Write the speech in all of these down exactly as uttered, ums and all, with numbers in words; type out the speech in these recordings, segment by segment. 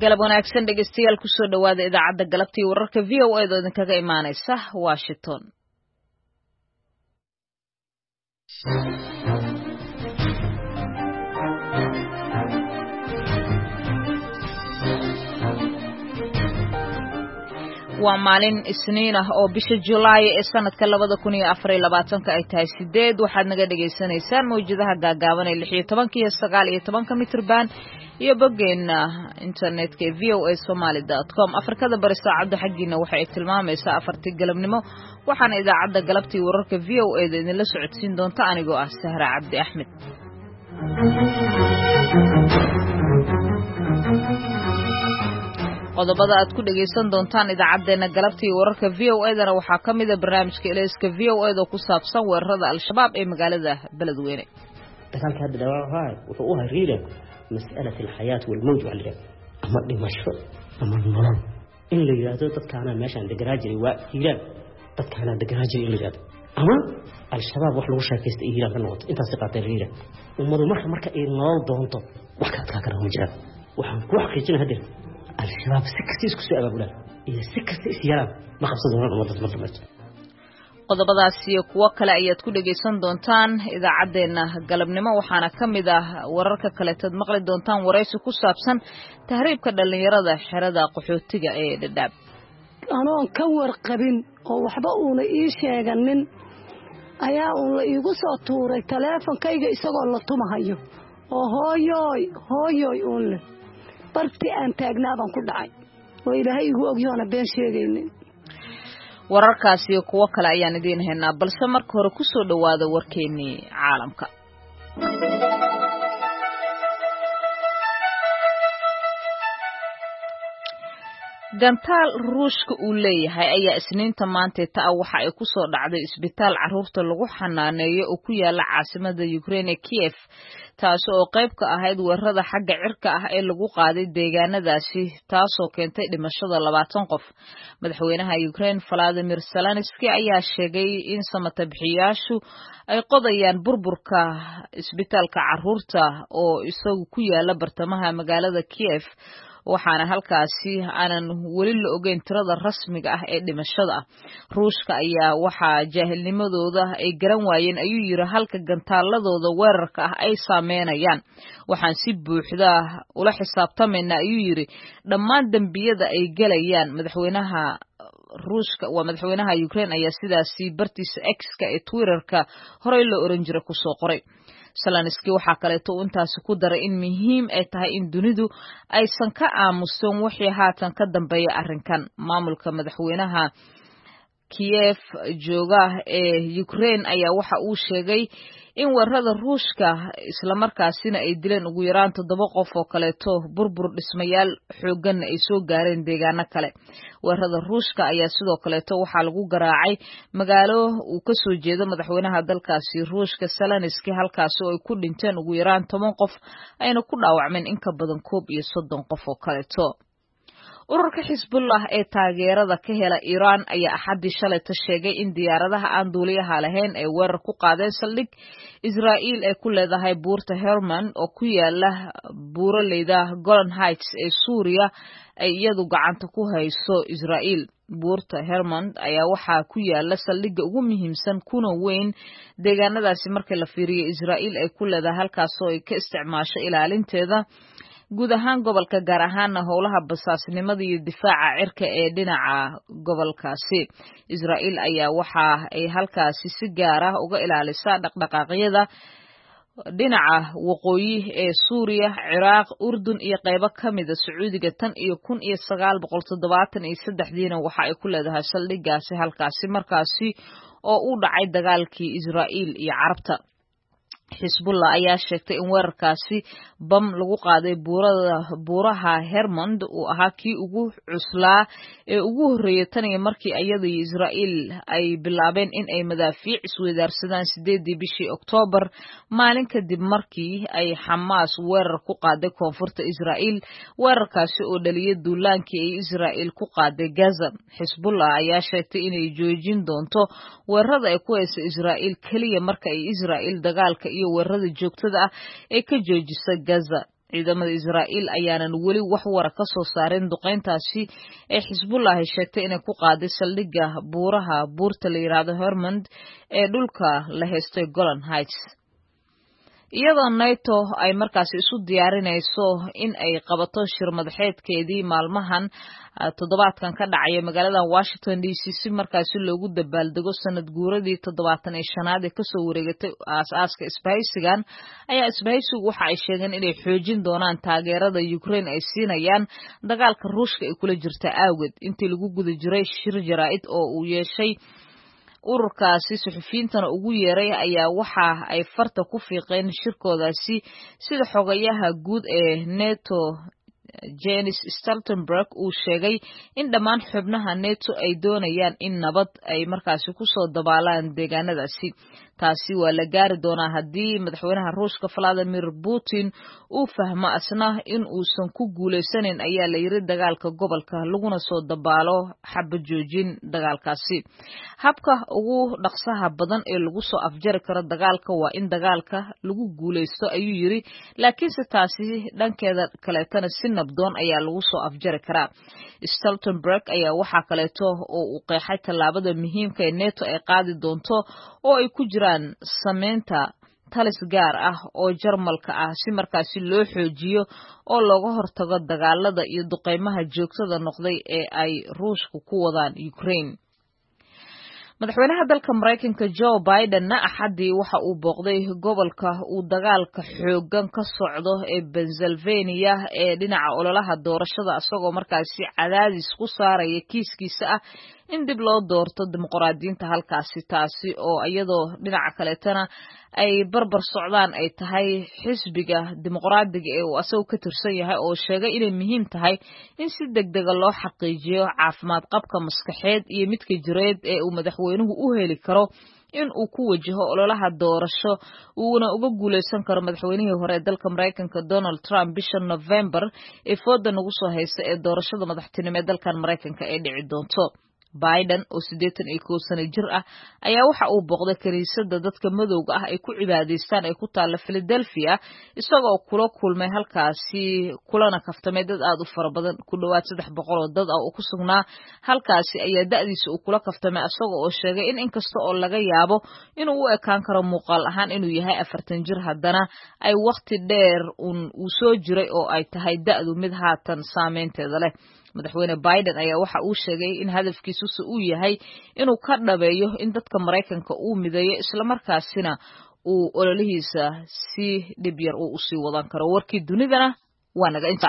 galab wanaagsan dhegeystayaal ku soo dhawaada idaacadda galabtii wararka V O A da idinkaga imaanaysa Washington. waa maalin isniin ah oo bisha July ee sanadka labada kun iyo afar iyo labaatanka ay tahay sideed waxaad naga dhageysanaysaan mowjadaha gaagaaban ee lix iyo toban iyo sagaal iyo toban mitir band iyo boggeena internetka ee v o a somali dot com afrikada bari saacada xaqiina waxa ay tilmaamaysaa afartii galabnimo waxaana idaacadda galabtii wararka V O A da idinla socodsiin doonta anigoo ah Sahra Cabdi Axmed. qodobada aad ku dhageysan doontaan idaacadeena galabtii wararka V O A dana waxaa kamid ah barnaamijka Ilayska V O A oo ku saabsan weerarada al-shabaab ee magaalada Beledweyne. dagaalka hadda dhawaa wuxuu u hariiray mas'alada al-hayat wal mawt wal rab ama dhimasho ama nolol in la yiraahdo dadkaana meeshan deganaa jiray waa hiiraan dadkaana deganaa jiray in la yiraahdo ama al-shabaab wax lagu sheekaysto hiiraan ka noqoto intaas qaatay hiiraan ummadu marka marka ay nolol doonto wax ka adkaa kara ma jiraan waxaan ku xaqiijin hadir al-shabaab sikasiis ku soo abaabulay iyo sikasiis yaab ma qabsadaan ummadda markaas qodobadaas iyo kuwa kale ayaad ku dhageysan doontaan idaacadeena galabnimo waxaana kamid ah wararka kale tad maqli doontaan waraysi ku saabsan tahriibka dhalinyarada xerada qaxootiga ee Dadaab. anoon ka warqabin oo waxba uuna ii sheeganin ayaa uu la iigu soo tuuray taleefankayga isagoo la tumahayo oo hooyoy hooyoy uun leh barti aan taagnaa baan ku dhacay oo ilaahay igu ogyoona been sheegaynin. wararkaasi iyo kuwa kale ayaan idin haynaa balse marka hore ku soo dhawaada warkeennii caalamka. gantaal ruushka uu leeyahay ayaa isniinta maanta taa waxa ay ku soo dhacday isbitaal caruurta lagu xanaaneeyo oo ku yaala caasimada Ukraine Kiev taas oo qayb ka ahayd weerarada xagga cirka ah ee lagu qaaday deegaanadaasi taasoo keentay dhimashada labaatan qof. madaxweynaha Ukraine Volodymyr Zelensky ayaa sheegay in samatabixiyaashu ay qodayaan burburka isbitaalka caruurta oo isagu ku yaala bartamaha magaalada Kiev waxaana halkaasi aanan weli la ogeyn tirada rasmiga ah ee dhimashada. ruushka ayaa waxa jaahilnimadooda ay garan waayeen ayuu yiri halka gantaaladooda weerarka ah ay saameynayaan. waxaan si buuxda ula xisaabtamaynaa ayuu yiri dhammaan dambiyada ay galayaan. madaxweynaha ruushka waa madaxweynaha Ukraine ayaa sidaasi bartiisa X-ka ee Twitter-ka horey loo oran jiray ku soo qoray. Zelensky waxa kale oo intaas ku daray in muhiim ay tahay in dunidu aysan ka aamusin wixii haatan ka dambeeya arrinkan. maamulka madaxweynaha Kiev jooga ee Ukraine ayaa waxa uu sheegay in weerarada ruushka isla markaasina ay dileen ugu yaraan toddoba qof oo kale oo burbur dhismayaal xoogan ay soo gaareen deegaano kale. weerarada ruushka ayaa sidoo kale waxa lagu garaacay magaalo uu ka soo jeedo madaxweynaha dalkaasi ruushka Zelensky halkaas oo ay ku dhinteen ugu yaraan toban qof ayna ku dhaawacmeen in ka badan koob iyo soddon qof oo kale. ururka Xisbullah ee taageerada ka hela Iran ayaa axadii shalay ta sheegay in diyaaradaha aan duuliyaha lahayn ay weerar ku qaadeen saldhig Israa'iil ay ku leedahay buurta Hermon oo ku yaala buuraleyda Golan Heights ee Suuriya ay iyadu gacanta ku hayso Israa'iil. buurta Hermon ayaa waxaa ku yaala saldhigga ugu muhiimsan kuna weyn deegaanadaasi markii la fiiriyo Israa'iil ay ku leedahay halkaas oo ay ka isticmaasho ilaalinteeda guud ahaan gobolka gaar ahaan howlaha basaasnimada iyo difaaca cirka ee dhinaca gobolkaasi. Israa'iil ayaa waxa ay halkaasi si gaar ah uga ilaalisaa dhaqdhaqaaqyada dhinaca waqooyi ee Suuriya, Ciraaq, Urdun iyo qaybo kamid ah Sacuudiga tan iyo kun iyo sagaal boqol toddobaatan iyo saddex diina waxa ay ku leedahay saldhiggaasi halkaasi markaasi oo u dhacay dagaalkii Israa'iil iyo Carabta. Xisbullah ayaa sheegtay in weerarkaasi bam lagu qaaday buurada buuraha Hermond uu ahaa kii ugu cuslaa ee ugu horeeyay tan iyo markii iyada iyo Israa'iil ay bilaabeen in ay madaafiic isweydaarsadaan sideedii bishii Oktoobar maalin kadib markii ay Xamaas weerar ku qaaday koonfurta Israa'iil. weerarkaasi oo dhaliyay duulaankii ay Israa'iil ku qaaday Gaza. Xisbullah ayaa sheegtay inay joojin doonto weerarada ay ku hayso Israa'iil kaliya marka ay Israa'iil dagaalka iyo weerarada joogtada ah ee ka joojisa Gaza. ciidamada Israa'iil ayaanan weli wax war ka soo saarin duqeyntaasi ee Xisbullah ay sheegtay inay ku qaaday saldhigga buuraha buurta la yiraahdo Hermond ee dhulka la haystay Golan Heights. iyadoo NATO ay markaasi isu diyaarinayso in ay qabato shir madaxeedkeedii maalmahan toddobaadkan ka dhacaya magaalada Washington D C si markaasi loogu dabaaldego sanad guuradii toddobaatan iyo shanaad ee kasoo wareegatay aasaaska isbahaysigan ayaa isbahaysigu waxa ay sheegeen inay xoojin doonaan taageerada Ukraine ay siinayaan dagaalka Ruushka ay kula jirta awgeed intii lagu guda jiray shir jaraa'id oo uu yeeshay ururkaasi suxufiyiintana ugu yeeray ayaa waxa ay farta ku fiiqeen shirkoodaasi sida xogayaha guud ee NATO Jens Stoltenberg uu sheegay in dhammaan xubnaha NATO ay doonayaan in nabad ay markaasi ku soo dabaalaan deegaanadaasi taasi waa la gaari doonaa haddii madaxweynaha Ruushka Vladimir Putin uu fahmo asna in uusan ku guuleysanin ayaa la yiri dagaalka gobolka laguna soo dabaalo xabad joojin dagaalkaasi habka ugu dhaqsaha badan ee lagu soo afjari karo dagaalka waa in dagaalka lagu guuleysto ayuu yiri laakiin se taasi dhankeeda kaleetana si nabdoon ayaa lagu soo afjari karaa. Stoltenberg ayaa waxa kaleeto oo uu qeexay tallaabada muhiimka ee NATO ay qaadi doonto oo ay ku jiraan sameynta talis gaar ah oo Jarmalka ah si markaasi loo xoojiyo oo looga hortago dagaalada iyo duqeymaha joogtada noqday ee ay Ruushku ku wadaan Ukraine. madaxweynaha dalka Mareykanka Joe Biden na axadii waxa uu booqday gobolka uu dagaalka xoogan ka socdo ee Pennsylvania ee dhinaca ololaha doorashada asagoo markaasi cadaadis ku saaraya kiiskiisa ah in dib loo doorto dimuqraadiyiinta halkaasi taasi oo iyadoo dhinaca kaleetana ay barbar socdaan ay tahay xisbiga dimuqraadiga ee uu asagoo ka tirsan yahay oo sheegay inay muhiim tahay in si degdeg ah loo xaqiijiyo caafimaad qabka maskaxeed iyo midka jireed ee uu madaxweynuhu u heli karo in uu ku wajaho ololaha doorasho uuna uga guuleysan karo madaxweynihii hore ee dalka Mareykanka Donald Trump bisha November ee fooda nagu soo haysta ee doorashada madaxtinimo ee dalkan Mareykanka ay dhici doonto. Biden oo siddeetan iyo kow sano jir ah ayaa waxa uu booqday kaniisadda dadka madowga ah ay ku cibaadaystaan ee ku taala Philadelphia isagoo kula kulmay halkaasi kulana kaftamay dad aad u fara badan ku dhawaad saddex boqol oo dad ah oo ku sugnaa halkaasi ayaa da'diisa uu kula kaftamay asagoo oo sheegay in inkasta oo laga yaabo inuu u ekaan karo muuqaal ahaan inuu yahay afartan jir haddana ay waqti dheer uu soo jiray oo ay tahay da'du mid haatan saameynteeda leh. madaxweyne Biden ayaa waxa uu sheegay in hadafkiisu uu yahay inuu ka dhabeeyo in dadka Mareykanka uu mideeyo isla markaasina uu ololihiisa si dhib yar uu sii wadan karo. warkii dunidana waa naga inta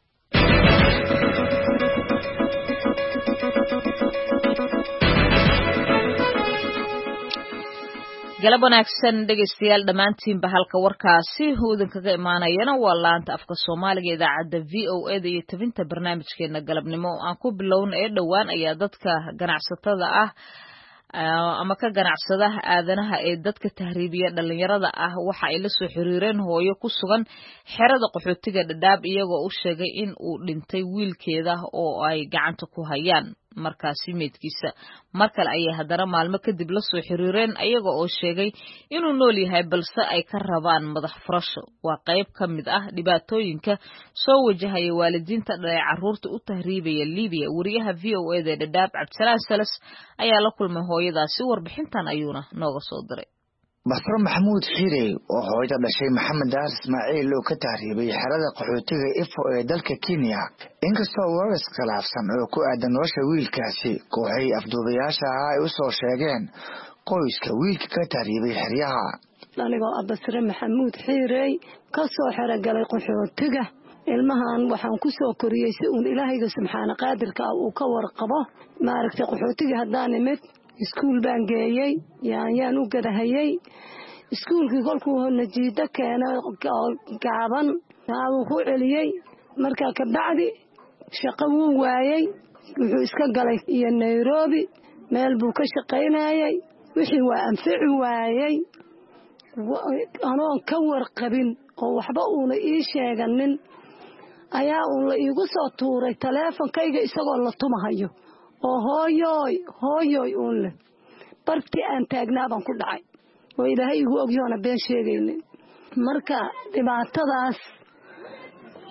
galab wanaagsan dhegeystayaal dhammaantiinba halka warkaasi uu kaga imaanayana waa laanta afka Soomaaliga idaacadda V O A da iyo tabinta barnaamijkeena galabnimo aan ku bilowna ee dhawaan ayaa dadka ganacsatada ah ama ka ganacsada aadanaha ee dadka tahriibiya dhalinyarada ah waxa ay la soo xiriireen hooyo ku sugan xerada qaxootiga Dadaab iyagoo u sheegay in uu dhintay wiilkeeda oo ay gacanta ku hayaan markaasi meedkiisa markale ayay haddana maalmo kadib la soo xiriireen ayaga oo sheegay inuu nool yahay balse ay ka rabaan madax furasho waa qayb ka mid ah dhibaatooyinka soo wajahaya waalidiinta dhalay carruurta u tahriibaya Liibiya. wariyaha V O A da Dadaab Cabdisalaan Salas ayaa la kulmay hooyadaasi warbixintan ayuuna nooga soo diray. Basra Maxamuud Xiirey oo hooyada dhashay Maxamed Daar Ismaaciil oo ka tahriibay xerada qaxootiga Ifo ee dalka Kenya inkastoo waras khilaafsan oo ku aadan nolosha wiilkaasi kooxay afduubayaasha ay u soo sheegeen qoyska wiilka ka tahriibay xeryaha. anigoo Basra Maxamuud Xiirey ka soo xeragalay qaxootiga ilmahan waxaan ku soo koriyay si uu Ilaahayga subxaana qaadirka uu ka warqabo maaragtay qaxootiga haddaan imid iskuul baan geeyay yaan u gadahayay iskuulkii kolkuu najiida keenay gaaban uu ku celiyay markaa ka bacdi shaqo wuu waayay wuxuu iska galay iyo Nairobi meel buu ka shaqaynayay wixii waa anfici waayay anoon ka warqabin oo waxba uuna ii sheeganin ayaa uu la iigu soo tuuray taleefankayga isagoo la tumahayo oo hooyoy hooyoy uun leh bartii aan taagnaa baan ku dhacay oo Ilaahay igu ogyoona been sheegaynin marka dhibaatadaas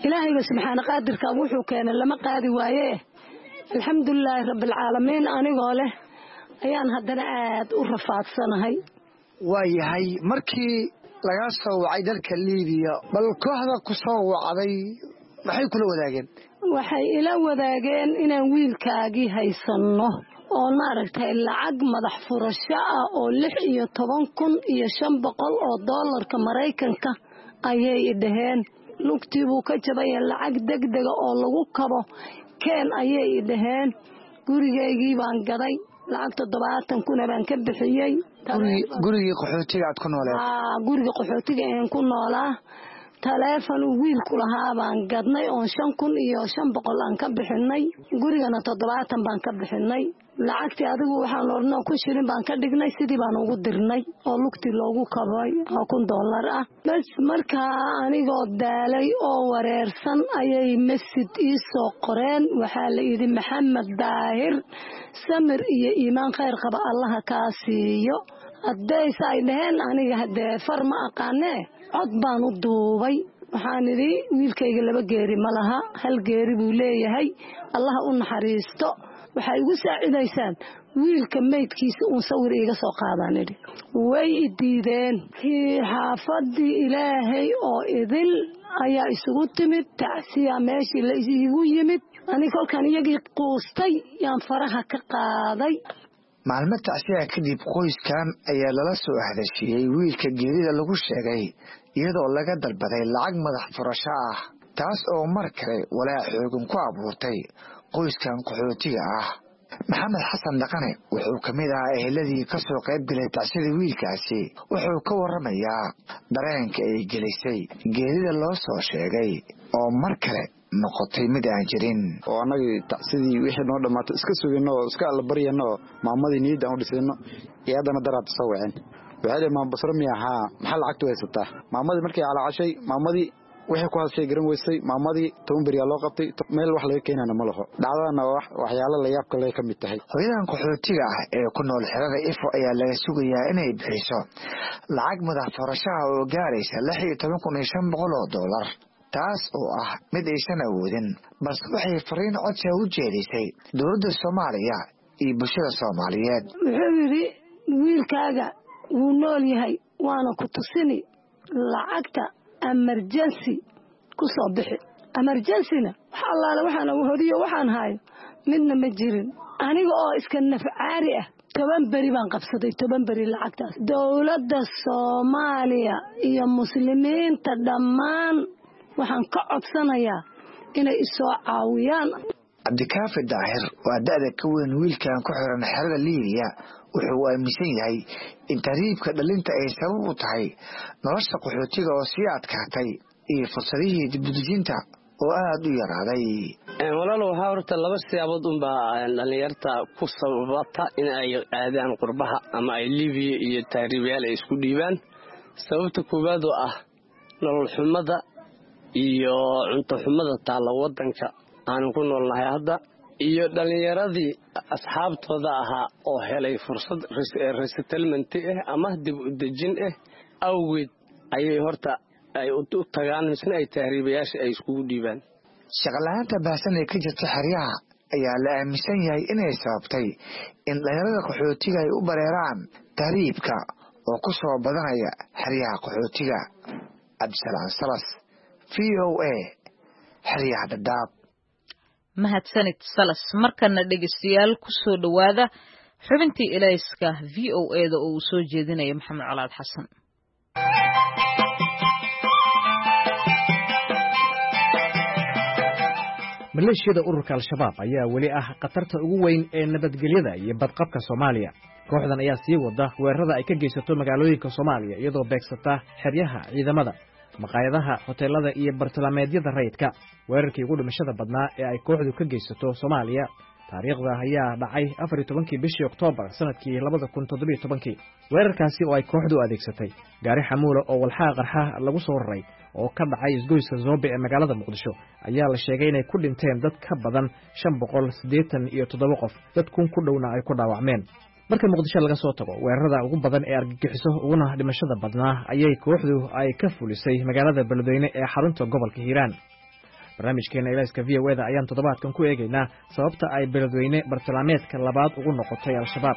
ilaahayga subxaana qaadirka wuxuu keenay lama qaadi waaye alxamdulilaahi rabbil caalamiin anigoo leh ayaan haddana aad u rafaadsanahay. waa yahay markii laga soo wacay dalka Liibiya bal kooxda ku soo wacday maxay kula wadaageen? waxay ila wadaageen inaan wiilkaagii haysanno oo maaragtay lacag madax furasho ah oo lix iyo toban kun iyo shan boqol oo doolarka Mareykanka ayay dhaheen. lugtii buu ka jabay lacag degdega oo lagu kabo keen ayay dhaheen. gurigeygii baan gaday lacag toddobaatan kun baan ka bixiyay. gurigii qaxootiga aad ku nooleed? aa guriga qaxootiga aan ku noolaa taleefon wiilku lahaa baan gadnay oo shan kun iyo shan boqol aan ka bixinay. gurigana toddobaatan baan ka bixinay. lacagtii adigu waxaan ornoo ku shirin baan ka dhignay sidii baan ugu dirnay oo lugtii loogu kabay oo kun dollar ah. bas markaa anigoo daalay oo wareersan ayay masjid ii soo qoreen. waxaa la yidhi maxamed daahir samir iyo iimaan khayr qaba allaha kaa siiyo. haddayse ay dhaheen aniga haddee far ma aqaanee cod baan u duubay. waxaan idhi wiilkayga laba geeri ma laha hal geeri buu leeyahay allaha u naxariisto. waxay igu saacidaysaan wiilka meydkiisa uun sawir iiga soo qaadaan idhi. way i diideen. kii xaafadii ilaahay oo idil ayaa isugu timid tacsiya meeshii la igu yimid. ani kolkaan iyagii quustay yaan faraha ka qaaday. maalmo tacsiya kadib qoyskan ayaa lala soo hadashiyey wiilka geerida lagu sheegay iyadoo laga dalbaday lacag madax furasho ah taas oo mar kale walaac xoogan ku abuurtay qoyskan qaxootiga ah. maxamed xasan dhaqane wuxuu ka mid ahaa eheladii ka soo qayb galay tacsida wiilkaasi. wuxuu ka warramayaa dareenka ay gelisay geerida loo soo sheegay oo mar kale noqotay mid aan jirin. oo annagii tacsidii wixii noo dhammaatay iska sugayno oo iska alla baryano oo maamadii niyadda aan u dhisayno iyo haddana daraad soo waceen. waxay leeyihin maama basro miya haa maxaa lacagtu haysataa? maamadii markay calaacashay maamadii wixii ku hadashay garan weysay. maamadii toban beriyaa loo qabtay meel wax laga keenana ma laho. dhacdadana waxyaalo la yaab kale ka mid tahay. hooyadan qaxootiga ah ee ku nool xerada ifo ayaa laga sugayaa inay bixiso lacag madax furashaha oo gaaraysa lix iyo toban kun iyo shan boqol oo dollar taas oo ah mid aysan awoodin balse waxay fariin codsi u jeedisay dowladda Soomaaliya iyo bulshada Soomaaliyeed. wuxuu yidhi wiilkaaga wuu nool yahay waana ku tusini lacagta emergency ku soo bixi. emergency-na wax allaale waxaan hodiyo waxaan hayo midna ma jirin. aniga oo iska nafcaari ah toban beri baan qabsaday toban beri lacagtaas. dowladda Soomaaliya iyo muslimiinta dhammaan waxaan ka codsanayaa inay isoo caawiyaan. cabdikaafi daahir waa da'da ka weyn wiilkan ku xiran xerada Liibiya. wuxuu aaminsan yahay in tariibka dhalinta ay sabab u tahay nolosha qaxootiga oo sii adkaatay iyo fursadihii dibudejinta oo aad u yaraaday. walaalo waxaa horta laba siyaabood unbaa dhalinyarta ku sababata in ay aadaan qurbaha ama ay Liibiya iyo taariibyaal ay isku dhiibaan. sababta koowaad oo ah nolol xumada iyo cunto xumada taala wadanka aan ku noolnahay hadda iyo dhalinyaradii asxaabtooda ahaa oo helay fursad resettlement ah ama dib u dejin ah awgeed ayay horta ay u tagaan misna ay tahriibayaasha ay isku dhiibaan. shaqalaanta baasan ee ka jirta xeryaha ayaa la aaminsan yahay inay sababtay in dhalinyarada qaxootiga ay u bareeraan tahriibka oo ku soo badanaya xeryaha qaxootiga. cabdisalaam salas v o a xeryaha Dadaab. mahadsanid salas. markana dhegeystayaal ku soo dhawaada xubintii ilayska v o a da oo uu soo jeedinayo maxamed colaad xasan. maleeshiyada ururka al-shabaab ayaa weli ah khatarta ugu weyn ee nabadgelyada iyo badqabka Soomaaliya. kooxdan ayaa sii wada weerarada ay ka geysato magaalooyinka Soomaaliya iyadoo beegsata xeryaha ciidamada, maqaayadaha, hoteelada iyo bartilmaameedyada rayidka. weerarkii ugu dhimashada badnaa ee ay kooxdu ka geysato Soomaaliya taariikhda ayaa dhacay afar iyo tobankii bishii Oktoobar sanadkii labada kun toddoba iyo tobankii. weerarkaasi oo ay kooxdu adeegsatay gaari xamuula oo walxaha qarxa lagu soo raray oo ka dhacay isgoyska Zoobe ee magaalada Muqdisho ayaa la sheegay inay ku dhinteen dad ka badan shan boqol siddeetan iyo toddoba qof, dad kun ku dhowna ay ku dhaawacmeen. marka Muqdisho laga soo tago weerarada ugu badan ee argagixiso uguna dhimashada badnaa ayay kooxdu ay ka fulisay magaalada Beledweyne ee xarunta gobolka Hiiraan. barnaamijkeena ilayska v o e da ayaan toddobaadkan ku eegaynaa sababta ay beledweyne bartilmaameedka labaad ugu noqotay al-shabaab.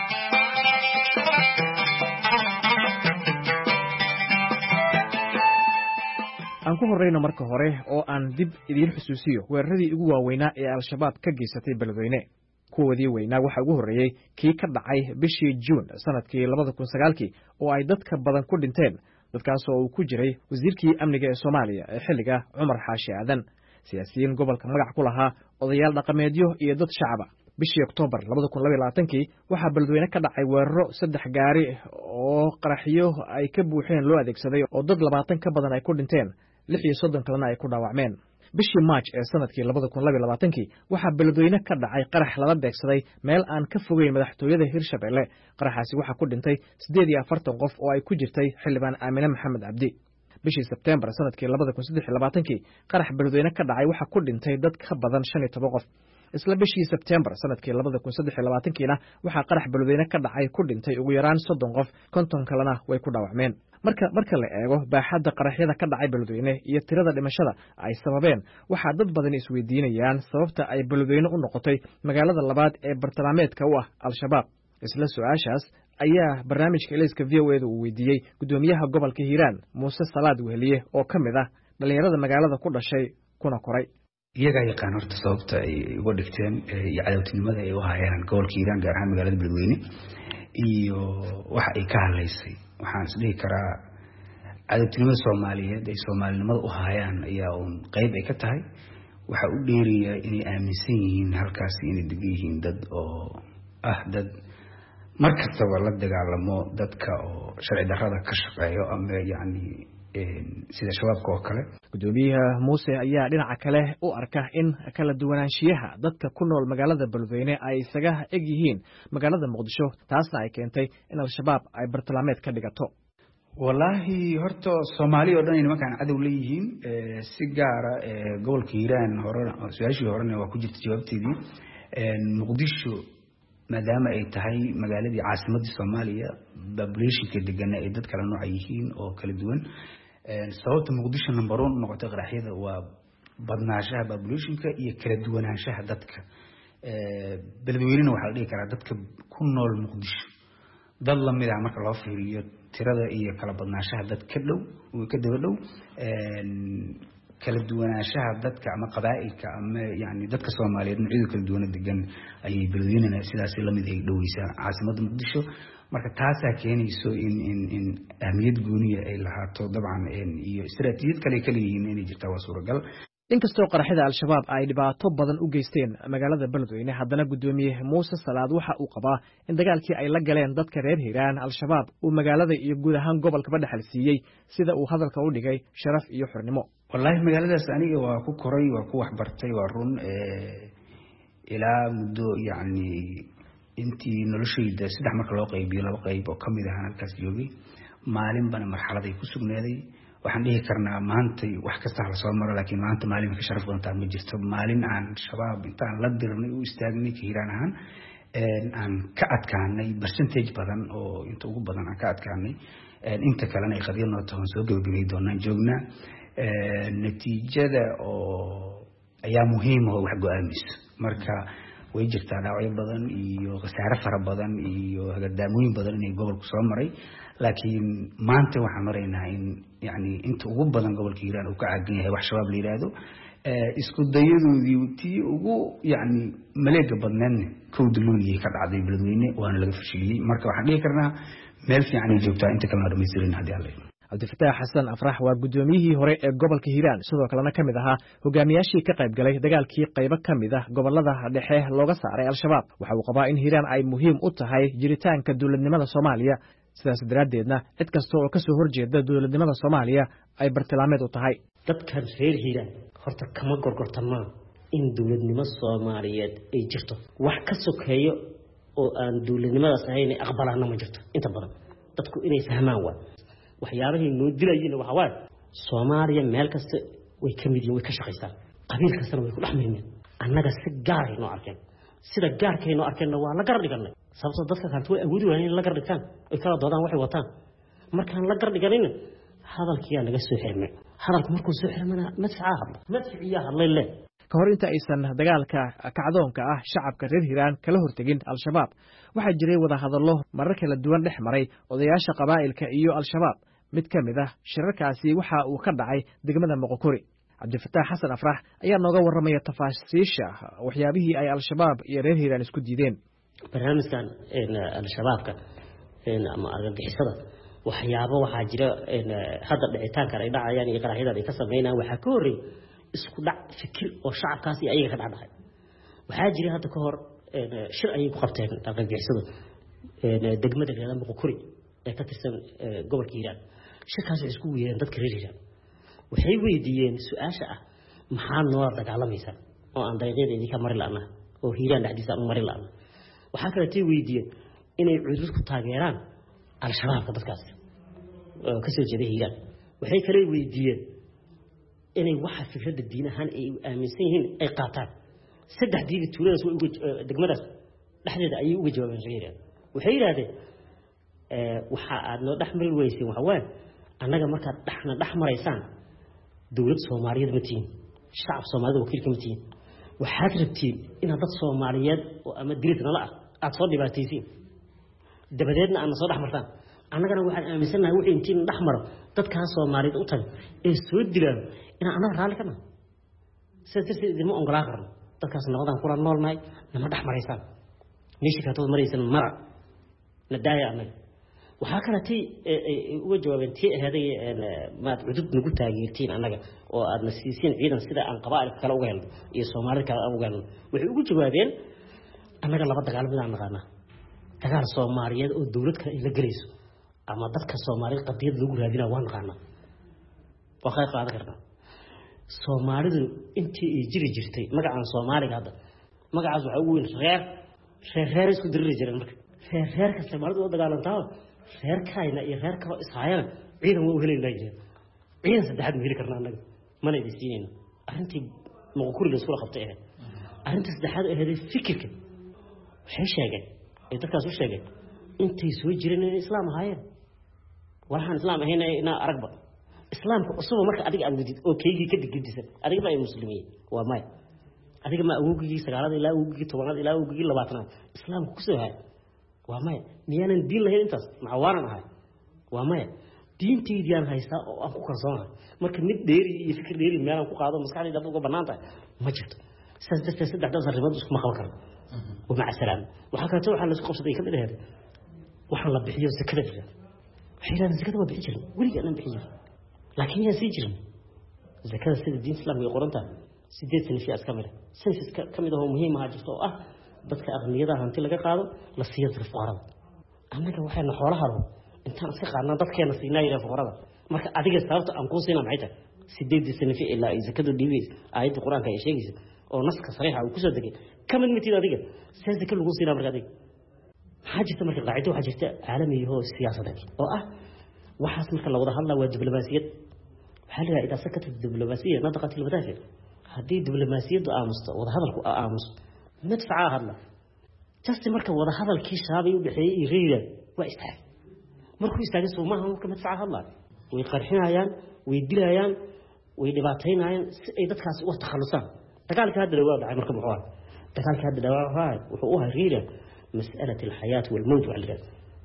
aan ku horreyno marka hore oo aan dib idiin xusuusiyo weeraradii ugu waaweynaa ee al-shabaab ka geysatay beledweyne. kuwoodii weynaa waxaa ugu horreeyey kii ka dhacay bishii juun sanadkii labada kun sagaalkii oo ay dadka badan ku dhinteen, dadkaas oo uu ku jiray wasiirkii amniga ee Soomaaliya ee xilliga Cumar Xaashi Aadan, siyaasiyiin gobolka magac ku lahaa, odayaal dhaqameedyo iyo dad shacaba. bishii Oktoobar labada kun laba iyo labaatankii waxaa beledweyne ka dhacay weeraro saddex gaari oo qaraxyo ay ka buuxeen loo adeegsaday oo dad labaatan ka badan ay ku dhinteen, lix iyo soddon kalena ay ku dhaawacmeen. bishii March ee sanadkii labada kun laba iyo labaatankii waxaa beledweyne ka dhacay qarax lala beegsaday meel aan ka fogeyn madaxtooyada Hirshabelle. qaraxaasi waxaa ku dhintay siddeed iyo afartan qof oo ay ku jirtay xildhibaan Aamine Maxamed Cabdi. bishii Sebtembar sanadkii labada kun saddex iyo labaatankii qarax beledweyne ka dhacay waxaa ku dhintay dad ka badan shan iyo toban qof. isla bishii Sebtembar sanadkii labada kun saddex iyo labaatankiina waxaa qarax beledweyne ka dhacay ku dhintay ugu yaraan soddon qof, konton kalena way ku dhaawacmeen. marka marka la eego baaxadda qaraxyada ka dhacay beledweyne iyo tirada dhimashada ay sababeen, waxaa dad badan isweydiinayaan sababta ay beledweyne u noqotay magaalada labaad ee bartilmaameedka u ah al-shabaab. isla su-aashaas ayaa barnaamijka ilayska v o e da uu weydiiyey gudoomiyaha gobolka Hiiraan Muuse Salaad Weheliye oo ka mid ah dhalinyarada magaalada ku dhashay kuna koray. iyagaa yaqaan horta sababta ay uga dhigteen iyo cadowtinimada ay u hayaan gobolka Hiiraan, gaar ahaan magaalada beledweyne, iyo waxa ay ka hadlaysay. waxaan isdhihi karaa cadowtinimada Soomaaliyeed ay Soomaalinimada u hayaan ayaa uun qayb ay ka tahay. waxa u dheeriya inay aaminsan yihiin halkaasi inay degan yihiin dad oo ah dad markastaba la dagaalamo dadka oo sharci darrada ka shaqeeyo ama yacni sida shabaabka oo kale. gudoomiyaha Muuse ayaa dhinaca kale u arka in kala duwanaanshiyaha dadka ku nool magaalada beledweyne ay isaga eg yihiin magaalada Muqdisho, taasna ay keentay in al-shabaab ay bartilmaameed ka dhigato. wallaahi horta Soomaaliya oo dhan inay markaan cadow leeyihiin, si gaara gobolka Hiiraan hore su-aashii horena waa ku jirta jawaabteedii. Muqdisho maadaama ay tahay magaaladii caasimadii Soomaaliya, populationka degana ay dad kala nooc yihiin oo kala duwan. sababta Muqdisho number one noqotay qaraxyada waa badnaanshaha populationka iyo kala duwanaanshaha dadka. beledweynena waxaa la dhihi karaa dadka ku nool Muqdisho dad la mid ah marka loo fiiriyo tirada iyo kala badnaanshaha dad ka dhow ka daba dhow. kala duwanaanshaha dadka ama qabaa'ilka ama yani dadka Soomaaliyeed noocyada kala duwan degan ayay beledweynena sidaas la mid ay dhoweysaa caasimadda Muqdisho. marka taasaa keenayso in in in ahmiyad gooniya ay lahaato dabcan iyo istiraatiijiyad kale kale yihiin inay jirtaa waa suuragal. inkastoo qaraxyada al-shabaab ay dhibaato badan u geysteen magaalada beledweyne, haddana gudoomiye Muuse Salaad waxa uu qabaa in dagaalkii ay la galeen dadka reer Hiiraan al-shabaab uu magaalada iyo guud ahaan gobolkaba dhaxal siiyey, sida uu hadalka u dhigay, sharaf iyo xornimo. wallaahi magaaladaas aniga waa ku koray, waa ku waxbartay, waa run. ilaa muddo yacni intii noloshayda saddex marka loo qaybiyo laba qayb oo kamid ah halkaas joogay, maalinbana marxalad ay ku sugnaaday. waxaan dhihi karnaa maanta wax kasta la soo maro, laakiin maanta maalin ka sharaf badan tahay ma jirto. maalin aan shabaab intaan la dirnay u istaagnay ka Hiiraan ahaan aan ka adkaanay percentage badan oo inta ugu badan aan ka adkaanay, inta kalena ay qadiyo noo tahay soo gabagabay doonaan joognaa. natiijada oo ayaa muhiim ah wax go'aamis. marka way jirtaa dhaawacyo badan iyo khasaare fara badan iyo hagadaamooyin badan inay gobolku soo maray, laakiin maanta waxaan maraynaa in yani inta ugu badan gobolka Hiiraan uu ka caagan yahay wax shabaab la yiraahdo. isku dayadoodii tii ugu yani maleega badnaan kowda luuliyay ka dhacday beledweyne waana laga fashiliyey. marka waxaan dhihi karnaa meel fiican ay joogtaa inta kalena dhamaystirin haddii alla yidhi. Cabdifataax Xasan Afrax waa gudoomiyihii hore ee gobolka Hiiraan, sidoo kalena ka mid ahaa hogaamiyaashii ka qayb galay dagaalkii qaybo ka mid ah gobolada dhexe looga saaray al-shabaab. waxa uu qabaa in Hiiraan ay muhiim u tahay jiritaanka dowladnimada Soomaaliya, sidaas daraaddeedna cid kasta oo ka soo horjeeda dowladnimada Soomaaliya ay bartilmaameed u tahay. dadkan reer Hiiraan horta kama gorgortamaan in dowladnimo Soomaaliyeed ay jirto. wax ka sokeeyo oo aan dowladnimadaas ahayn aqbalaana ma jirto. inta badan dadku inay fahmaan waa waxyaabahay noo dilayeen waxa waay Soomaaliya meel kasta way ka mid yihiin, way ka shaqeystaan, qabiil kastana way ku dhaxmeeyeen. annaga si gaar ah noo arkeen, sida gaarkay noo arkeenna waa la gar dhiganay. sababtoo dadka kale way awoodi waayeen in la gar dhigtaan ay kala doodaan waxay wataan. markaan la gar dhiganin hadalkiiya naga soo xirmay hadalku markuu soo xirmana madfaca hadla madfaciya hadlay le ka hor inta aysan dagaalka kacdoonka ah shacabka reer hiiraan kala hortegin al-shabaab waxaa jiray wada hadallo marar kala duwan dhex maray odayaasha qabaa'ilka iyo al-shabaab mid ka mid ah shirarkaasi waxa uu ka dhacay degmada Moqokori cabdifataax xasan afrax ayaa nooga warramaya tafaasiisha waxyaabihii ay al-shabaab iyo reer hiiraan isku diideen barnaamijkan al-shabaabka ama argagixisada waxyaabo waxaa jira hadda dhicitaanka ay dhacayaan iyo qaraxyada ay ka sameynayaan waxaa ka horreeyay isku dhac fikir oo shacabkaas iyo ayaga ka dhacay waxaa jira hadda ka hor shir ay ku qabteen argagixisada degmada reer Moqokori ee ka tirsan gobolka Hiiraan shirkaas ay isku weeyeen dadka reer Hiiraan waxay weydiiyeen su'aasha ah maxaa noo dagaalamaysa oo aan dariiqadeedii ka mari laana oo Hiiraan dhexdiisa aan mari laana waxa kale ay weydiiyeen inay cudurku ku taageeraan al-shabaabka dadkaas ka soo jeeda Hiiraan waxay kale weydiiyeen inay waxa fikradda diin ahaan ay aaminsan yihiin ay qaataan saddex diibi tuuladaas way ugu degmadaas dhexdeeda ay ugu jawaabeen reer waxay yiraahdeen ee waxa aad noo dhaxmari weyseen waxa weyn annaga marka dhaxna dhaxmaraysaan dawlad Soomaaliyeed ma tiin shacab Soomaaliyeed wakiilka ma tiin waxaad rabtiin in dad Soomaaliyeed oo ama diridna la ah aad soo dhibaataysiin dabadeedna aan soo dhaxmartaan annagana waxaan aaminsanahay wixii intiin dhaxmaro dadka Soomaaliyeed u tag ee soo dilaan in aan raali kana sidii idimo ongolaa qarno dadkaas nabadan kula noolnahay nama dhaxmaraysaan meeshii ka tood maraysan mara nadaaya annaga waxa kale tii uga jawaabeen tii ahaday maad cudud nagu taageertiin annaga oo aad nasiisiin ciidan sida aan qabaa'ilka kale uga helno iyo Soomaalida kale uga helno waxay ugu jawaabeen annaga laba dagaal mid aan naqaana dagaal Soomaaliyeed oo dawlad kale la galayso ama dadka Soomaaliyeed qadiyad lagu raadina waan naqaana waxay qaad kartaa Soomaalidu intii ay jiri jirtay magacaan Soomaaliga hadda magacaas waxa ugu weyn reer reer reer isku diriri jireen marka reer reerka Soomaalidu oo dagaalantaa reer kaayna iyo reer kale isaayaan ciidan way u helayaan jireen ciidan saddexaad ma heli karnaa annaga mana idinsiinayno arrintii Moqokori la isku qabtay ee arrinta saddexaad ee fikirka waxay sheegeen ay dadkaas u sheegeen intay soo jireen in islaam ahaayeen waxaan islaam ahayn ina aragba islaamku cusub marka adiga aad wadid oo keygii ka digdisan adiga ma ay muslimiin waa may adiga ma awogii sagaalada ilaa awogii tobanaad ilaa awogii labaatanaad islaamku ku soo hay waa may miyaanan diin lahayn intaas macawaaran ahay waa may diinteediyaan haysta oo aan ku kalsoonahay marka mid dheeri iyo fikir dheeri meel aan ku qaado maskaxdayda uga banaanta ma jirto saas darteed saddexdaas arrimood isku ma qaban karno ومع السلامة وحكى تو حنا سقف صديق كذا هذا وحنا بحيو زكدة حيلا زكدة ما بيجري ولي أنا بحيو لكن هي سيجري زكدة سيد الدين الإسلامي يقولونها سيدات سنة في أسكامرة سنة كم ده هو مهم هاجسته أه بس كأغنية ده هنتي لقى قاعد للسياد الفقراء أما كان وحنا حوالها له أنت أمسك عنا بس كان السيناء إلى الفقراء ما أديك استعرضت أنقصنا معيته سيدات سنة في إلا إذا كده ديفيد آية القرآن كأي شيء أو نسخ صريحة أو كذا ذكي كم من متين ذكي سيد كل قصينا مرقدي حاجة تمرك قاعدة وحاجة عالمي هو السياسة ذكي أو أه وحاس مثل لو ظهر له والدبلوماسية هل إذا سكتت الدبلوماسية نطقت المدافع هذه الدبلوماسية آمس وظهر لك آمس ندفع هذا جست مركب وظهر الكيش هذا يبحي يغير ويستحق مركب يستجلس وما هو كم ندفع هذا ويقرحين عيان ويدير عيان ويدبعتين عيان إذا كاس وتخلصان تقالك هذا الجواب عن مركب حوار تقالك هذا الجواب هاي وحقوها غيره مسألة الحياة والموت والجد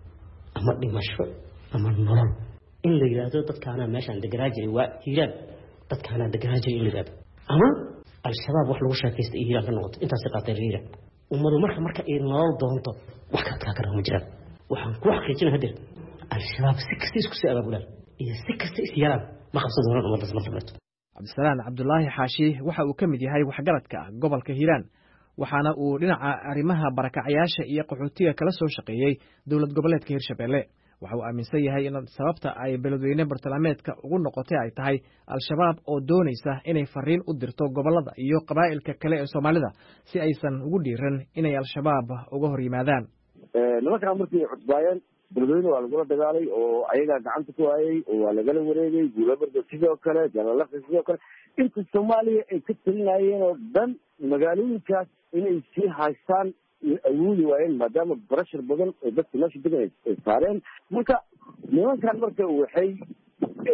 أما بمشروع أما النظام إن اللي جاته تذكرنا ماشي عند جراجي وهيران تذكرنا عند جراجي اللي جاته أما الشباب وحلو وش كيست هيران في النقط أنت سقط الهيران وما دو مركب مركب إيه نال دهنته وحكت كاكره مجرد وحن كوح كيجينا هدر الشباب سكسيس كسي أبو بلال إذا سكسيس يران ما خصنا ولا ما تصمت مت cabdisalaan cabdulaahi xaashi waxa uu ka mid yahay waxgaradka gobolka hiiraan waxaana uu dhinaca arrimaha barakacayaasha iyo qaxootiga kala soo shaqeeyey dowlad goboleedka hirshabeelle waxa uu aaminsan yahay in sababta ay beledweyne bartilmaameedka ugu noqotay ay tahay al-shabaab oo doonaysa inay fariin u dirto gobolada iyo qabaa'ilka kale ee Soomaalida si aysan ugu dhiiran inay al-shabaab uga hor yimaadaan nimanka markii cusbaayeen beledweyne waa lagula dagaalay oo ayaga gacanta ku hayay oo waa lagala wareegay guulabarda sidoo kale jalalaqsi sidoo kale inta Soomaaliya ay ka talinayeen oo dhan magaalooyinkaas inay sii haystaan awoodi waayeen maadaama barashar badan oo dadka meesha degan ay saareen marka nimankan marka waxay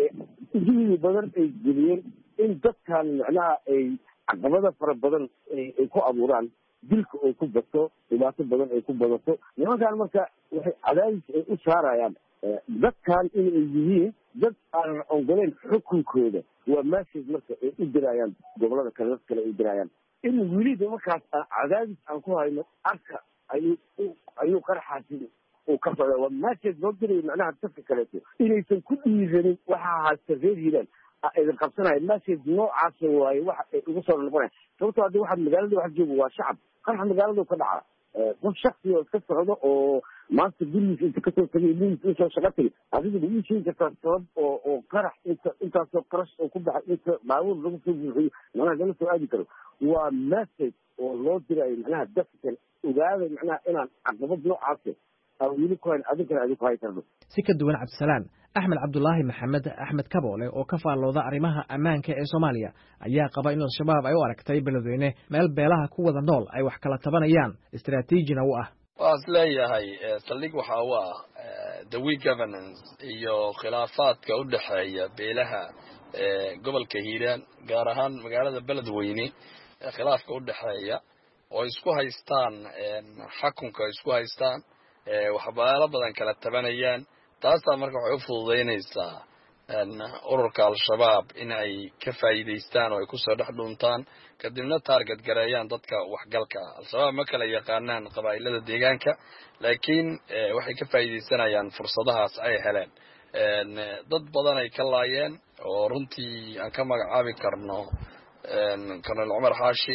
juhdi badan ay geliyeen in dadkan macnaha ay caqabada fara badan ay ku abuuraan, dilka ay ku bato, dhibaato badan ay ku badato. nimankaan marka waxay cadaadis ay u saarayaan dadkan inay yihiin dad aanan ogoleyn xukunkooda. waa message marka ay u dirayaan gobolada kale, dad kale ay u dirayaan in weliba markaas cadaadis aan ku hayno arka ayuu ayuu qarxaasi uu ka socda. waa message loo diray macnaha dadka kaleeto inaysan ku dhiiranin waxaa haysta reer hiiraan idin qabsanaya. message noocaas waaye waxa ay ugu soo noqonaya. sababtoo hadii waxaad magaalada wax joogo waa shacab, qarxa magaalada ka dhaca qof shaksi oo iska socdo oo maanta gurigiisa inta kasoo tagay liisa usoo shaqa tagay, adiga ma ii sheegi kartaa sabab oo oo qarax inta intaasoo qarash oo ku baxay inta baabuur lagu soo buuxiyo macnaha lama soo aadi karo. waa message oo loo dirayo macnaha dadka kale ogaada macnaha inaan caqabad noocaas aan weli ku hayn adinkana adin ku hay karno. si ka duwan cabdisalaan, axmed cabdulaahi maxamed axmed kaboole oo ka faallooda arrimaha ammaanka ee soomaaliya ayaa qaba in al-shabaab ay u aragtay beledweyne meel beelaha ku wada nool ay wax kala tabanayaan, istaraatiijina u ah. waa is leeyahay saldhig waxa u ah the weak governance iyo khilaafaadka u dhexeeya beelaha gobolka hiiraan, gaar ahaan magaalada beledweyne, khilaafka u dhexeeya oo isku haystaan xukunka isku haystaan, waxbaalo badan kala tabanayaan. taasaa marka waxay u fududaynaysaa ururka al-shabaab in ay ka faa'iidaystaan oo ay kusoo dhex dhuuntaan, kadibna taarget gareeyaan dadka waxgalka. al-shabaab ma kala yaqaanaan qabaa'ilada deegaanka, laakiin waxay ka faa'iidaysanayaan fursadahaas ay heleen. dad badan ay ka laayeen oo runtii aan ka magacaabi karno colonel cumar xaashi,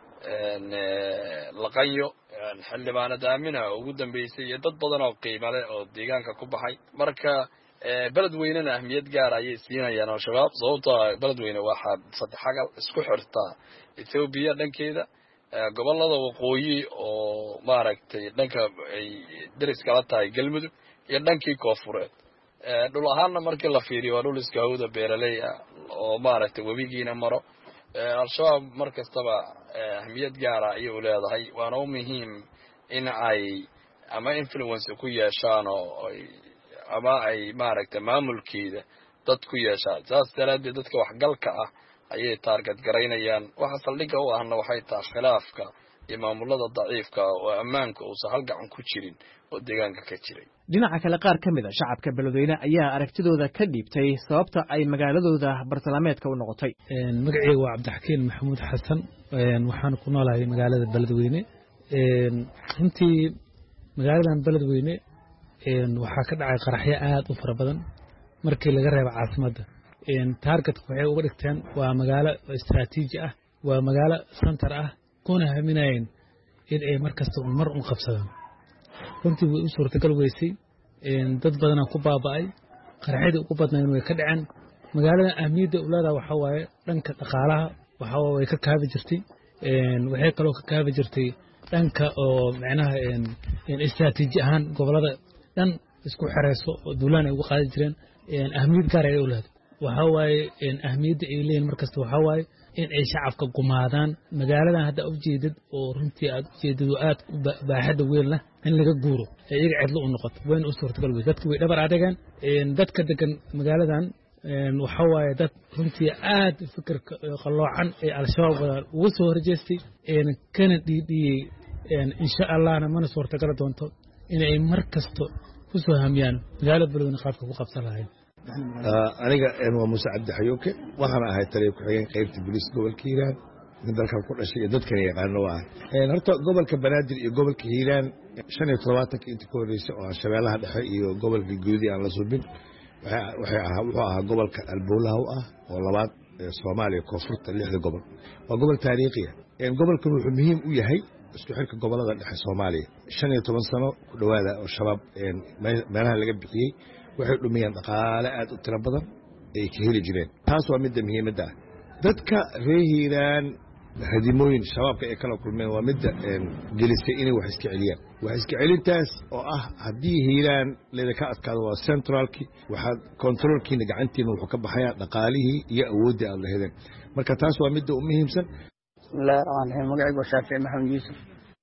laqanyo, xildhibaanad aamina ugu dambeysay, iyo dad badan oo qiimo leh oo deegaanka ku baxay. marka beledweynena ahmiyad gaar ayay siinayaan al-shabaab, sababtoo beledweyne waxaa saddex xagal isku xirtaa Ethiopia dhankeeda, gobolada waqooyi oo maaragtay dhanka ay deris kala tahay galmudug, iyo dhankii koofureed. dhul ahaanna markii la fiiriyo waa dhul iska hawda beeraley ah oo maaragtay webigiina maro. al-shabaab mar kastaba ahmiyad gaara ayay u leedahay, waana u muhiim in ay ama influence ku yeeshaan oo ama ay maaragtay maamulkeeda dad ku yeeshaan. saas daraadeed dadka waxgalka ah ayay taarget garaynayaan. waxa saldhigga u ahna waxay tahay khilaafka iyo maamulada daciifka oo ammaanka uusan hal gacan ku jirin oo deegaanka ka jiray. dhinaca kale, qaar ka mid a shacabka beledweyne ayaa aragtidooda ka dhiibtay sababta ay magaaladooda bartilmaameedka u noqotay. magacayga waa cabdixakiin maxamuud xasan, waxaan ku noolahay magaalada beledweyne. runtii magaaladan beledweyne waxaa ka dhacay qaraxyo aad u fara badan markii laga reebo caasimadda. taargetka waxay uga dhigteen waa magaalo istaraatiiji ah, waa magaalo center ah, kuna haminayeen in ay mar kasta mar un qabsadaan. runtii way u suurtagal weysay, dad badanaa ku baaba'ay, qaraxyadii ugu badnayn way ka dhaceen. magaalada ahmiyadda u leedaha waxaa waaye dhanka dhaqaalaha waxaa way ka kaabi jirtay, waxay kaloo ka kaabi jirtay dhanka oo macnaha istaraatiiji ahaan gobolada dhan isku xereyso oo duulaan ay uga qaadi jireen. ahmiyad gaar ay u leedahay waxaa waaye ahmiyadda ay leeyihin mar kasta waxaa waaye in ay shacabka gumaadaan. magaaladan hadda ujeedad oo runtii aad ujeedad oo aad baaxadda weyn leh in laga guuro ee iyaga cidlo u noqoto wayna u suurtagal weyse. dadki way dhabar adageen. dadka degan magaaladan waxaa waaye dad runtii aad fikirka qalloocan ee al-shabaab wada uga soo horjeestay, kana dhiidhiyey. insha allahna mana suurtagal doonto inay mar kasto ku soo hamiyaan magaalada beledweyne qaabka ku qabsan lahayn. aniga waa muuse cabdi xayuuke, waxaana ahay taliya ku-xigeen qaybta booliiska gobolka hiiraan, in dalkan ku dhashay iyo dadkana yaqaano waa ah. horta gobolka banaadir iyo gobolka hiiraan shan iyo toddobaatanka inta ka horreysay oo shabeellaha dhexe iyo gobolka guudi aan la subin, waxay ahaa wuxuu ahaa gobolka albowlaha u ah oo labaad soomaaliya koonfurta lixda gobol. waa gobol taariikhiya. gobolkan wuxuu muhiim u yahay isku xirka gobolada dhexe soomaaliya. shan iyo toban sano ku dhowaada oo shabaab meelaha laga bixiyey waxay dhumiyeen dhaqaale aad u tiro badan ay ka heli jireen. taas waa midda muhiimadda ah. dadka reer hiiraan hadimooyin shabaabka ay kala kulmeen waa midda gelisay inay wax iska celiyaan. wax iska celintaas oo ah haddii hiiraan leedaka adkaado waa centralki, waxaad controlkiina gacantiina wuxuu ka baxayaa dhaqaalihii iyo awooddii aad lahedeen. marka taas waa midda u muhiimsan. bismillahi raxmaan raxiim. magacaygu waa shaafici maxamed yuusuf.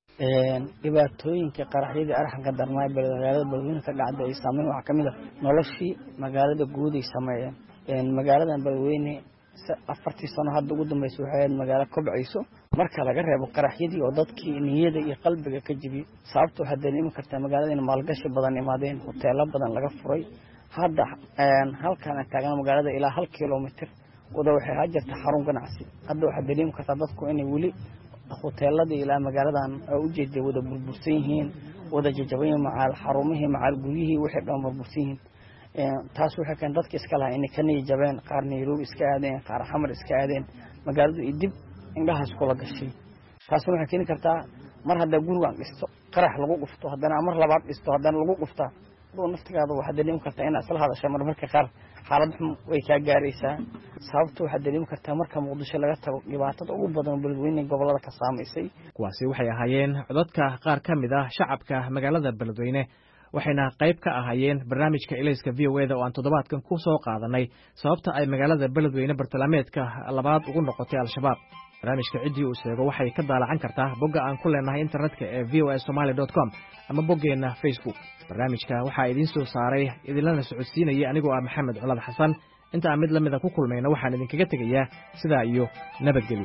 dhibaatooyinka qaraxyadii arxanka darnaa magaalada beledweyne ka dhacday ay saameyn waxaa ka mid ah noloshii magaalada guud ay sameeyeen. magaaladan Beledweyne afartii sano hadda ugu dambeysay waxay ahayd magaalo kobcayso marka laga reebo qaraxyadii oo dadkii niyada iyo qalbiga ka jibiyay sababtoo hadda iman kartaa magaalada in maalgashi badan imaadeen hoteelo badan laga furay hadda halkan taagan magaalada ilaa hal kiiloomitir wada waxay hajarta xarun ganacsi hadda waxa dareemi kartaa dadku inay wali hoteelada ilaa magaaladan u jeeday wada burbursan yihiin wada jajabayn macaal xarumihii macaal guriyihii wixii dhan burbursan yihiin taas waxa kan dadka iska lahaa in kan jabeen qaar Nairobi iska aadeen qaar xamar iska aadeen magaaladu idib indhaha isku la gashay taas waxa keeni kartaa mar hadda gurigan dhisto qarax lagu dhufto haddana mar labaad dhisto haddana lagu dhuftaa oo naftigaadu waxa dareemi kartaa in asal hadasha mar marka qaar xaalad xum way ka gaaraysaa sababtoo waxa dareemi kartaa marka Muqdisho laga tago dhibaatada ugu badan Beledweyne gobolada ka saameysay kuwaasi waxay ahaayeen codadka qaar ka mid ah shacabka magaalada Beledweyne waxayna qayb ka ahaayeen barnaamijka Ilayska V O A da oo aan toddobaadkan ku soo qaadanay sababta ay magaalada Beledweyne bartilmaameedka labaad ugu noqotay al-shabaab barnaamijka cidii uu sheego waxay ka daalacan kartaa bogga aan ku leenahay internetka ee v o a somali dot com ama boggeena Facebook barnaamijka waxaa idiin soo saaray idinlana socodsiinaya anigoo ah Maxamed Culaad Xasan inta aan mid lamida ku kulmayna waxaan idinkaga tegayaa sidaa iyo nabadgelyo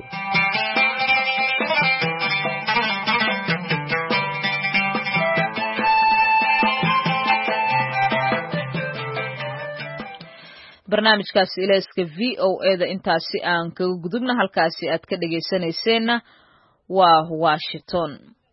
barnaamijkaasi Ilayska V O A da intaasi aan kaga gudubna halkaasi aad ka dhageysanayseena waa Washington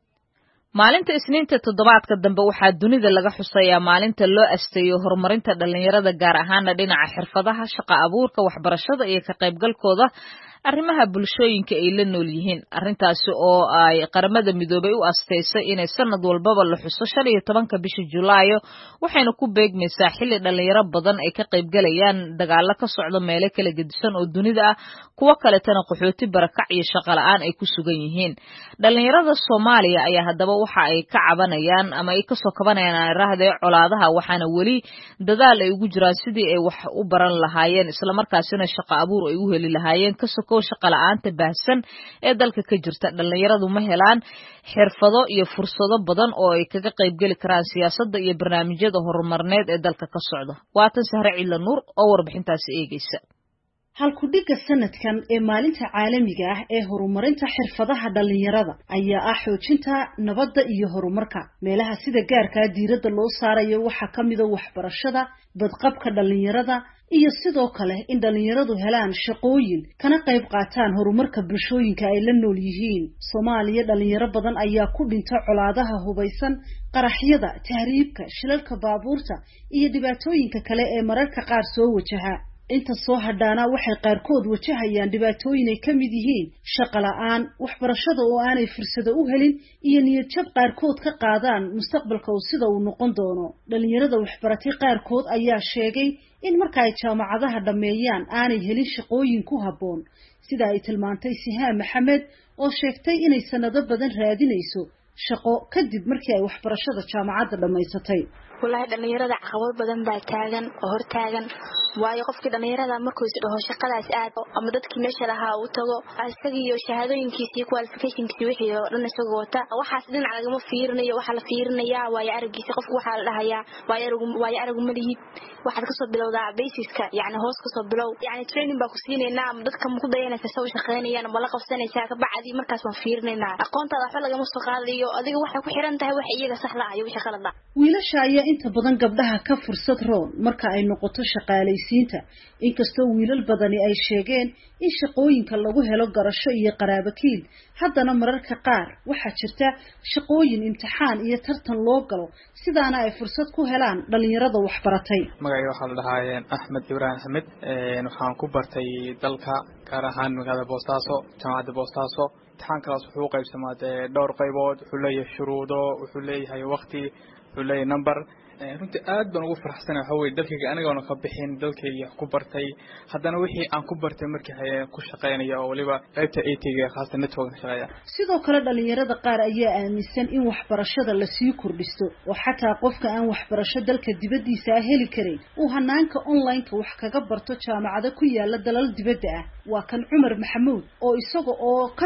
maalinta Isniinta toddobaadka dambe waxaa dunida laga xusayaa maalinta loo asteeyo horumarinta dhalinyarada gaar ahaan dhinaca xirfadaha shaqo abuurka waxbarashada iyo ka qaybgalkooda arrimaha bulshooyinka ay la nool yihiin arrintaasi oo ay qaramada midoobay u asteysay inay sanad walbaba la xuso shan iyo tobanka bisha Julaayo waxayna ku beegmaysaa xilli dhalinyaro badan ay ka qaybgalayaan dagaalo ka socda meelo kala gedisan oo dunida ah kuwa kale tan qaxooti barakac iyo shaqo la'aan ay ku sugan yihiin dhalinyarada Soomaaliya ayaa haddaba waxa ay ka cabanayaan ama ay ka soo kabanayaan raahday colaadaha waxaana wali dadaal ay ugu jiraan sidii ay wax u baran lahaayeen isla markaasina shaqo abuur ay u heli lahaayeen ka soo shaqo la'aanta baahsan ee dalka ka jirta dhalinyaradu ma helaan xirfado iyo fursado badan oo ay kaga qayb gali karaan siyaasadda iyo barnaamijyada horumarineed ee dalka ka socda waatan Sahre Ciidla Nuur oo warbixintaasi eegaysa halku dhiga sanadkan ee maalinta caalamiga ah ee horumarinta xirfadaha dhalinyarada ayaa ah xoojinta nabadda iyo horumarka meelaha sida gaarka ah diiradda loo saarayo waxa kamid ah waxbarashada badqabka dhalinyarada iyo sidoo kale in dhalinyaradu helaan shaqooyin kana qayb qaataan horumarka bulshooyinka ay la nool yihiin Soomaaliya dhalinyaro badan ayaa ku dhintay colaadaha hubaysan qaraxyada tahriibka shilalka baabuurta iyo dhibaatooyinka kale ee mararka qaar soo wajaha inta soo hadhaana waxay qaarkood wajahayaan dhibaatooyin ay kamid yihiin shaqo la'aan waxbarashada oo aanay fursado u helin iyo niyad jab qaarkood ka qaadaan mustaqbalka oo sida uu noqon doono dhalinyarada waxbaratay qaarkood ayaa sheegay in marka ay jaamacadaha dhameeyaan aanay helin shaqooyin ku habboon sida ay tilmaantay Sihaan Maxamed oo sheegtay inay sanado badan raadinayso shaqo kadib markii ay waxbarashada jaamacadda dhameysatay wallahi dhalinyarada caqabad badan baa taagan oo hor taagan waayo qofkii dhalinyarada markuu is dhaho shaqadaas aad ama dadkii meesha lahaa uu tago asaga iyo shahaadooyinkiisa iyo qualificationkiisa wixii oo dhan isagoo wata waxaas dhinac lagama fiirinayo waxa la fiirinayaa waayo aragiisa qofku waxa la dhahayaa waayo aragu waayo aragu ma lihid waxaad ka soo bilowdaa basiska yani hoos ka soo bilow yani training baa ku siinayna ama dadka ma ku dayanaysa soo shaqeynayaan ama la qabsanaysa ka bacdi markaas waan fiirinaynaa aqoontaada waxa laga soo qaadayo adiga waxa ku xiran tahay wax iyaga sax la ayo waxa qalad wiilasha ayaa inta badan gabdhaha ka fursad roon marka ay noqoto shaqaalaysiinta inkastoo wiilal badani ay sheegeen in shaqooyinka lagu helo garasho iyo qaraabakiil haddana mararka qaar waxaa jirta shaqooyin imtixaan iyo tartan loo galo sidaana ay fursad ku helaan dhalinyarada waxbaratay magacayga waxaa la dhahaa Axmed Ibrahim Axmed waxaan ku bartay dalka gaar ahaan magaalada Boosaaso jaamacadda Boosaaso imtixaankaas wuxuu qaybsamaa dhowr qaybood wuxuu leeyahay shuruudo wuxuu leeyahay waqti wuxuu leeyahay number runtii aad baan ugu faraxsanahay waxa weeye dalkayga anigoona ka bixin dalkayga ku bartay haddana wixii aan ku bartay markii ay ku shaqeynaya oo waliba qaybta A T ga khaasatan network shaqeeya sidoo kale dhalinyarada qaar ayaa aaminsan in waxbarashada la sii kordhisto oo xataa qofka aan waxbarasho dalka dibadiisa heli karin uu hanaanka online-ka wax kaga barto jaamacado ku yaala dalal dibadda ah waa kan Cumar Maxamuud oo isaga oo ka shaqeeya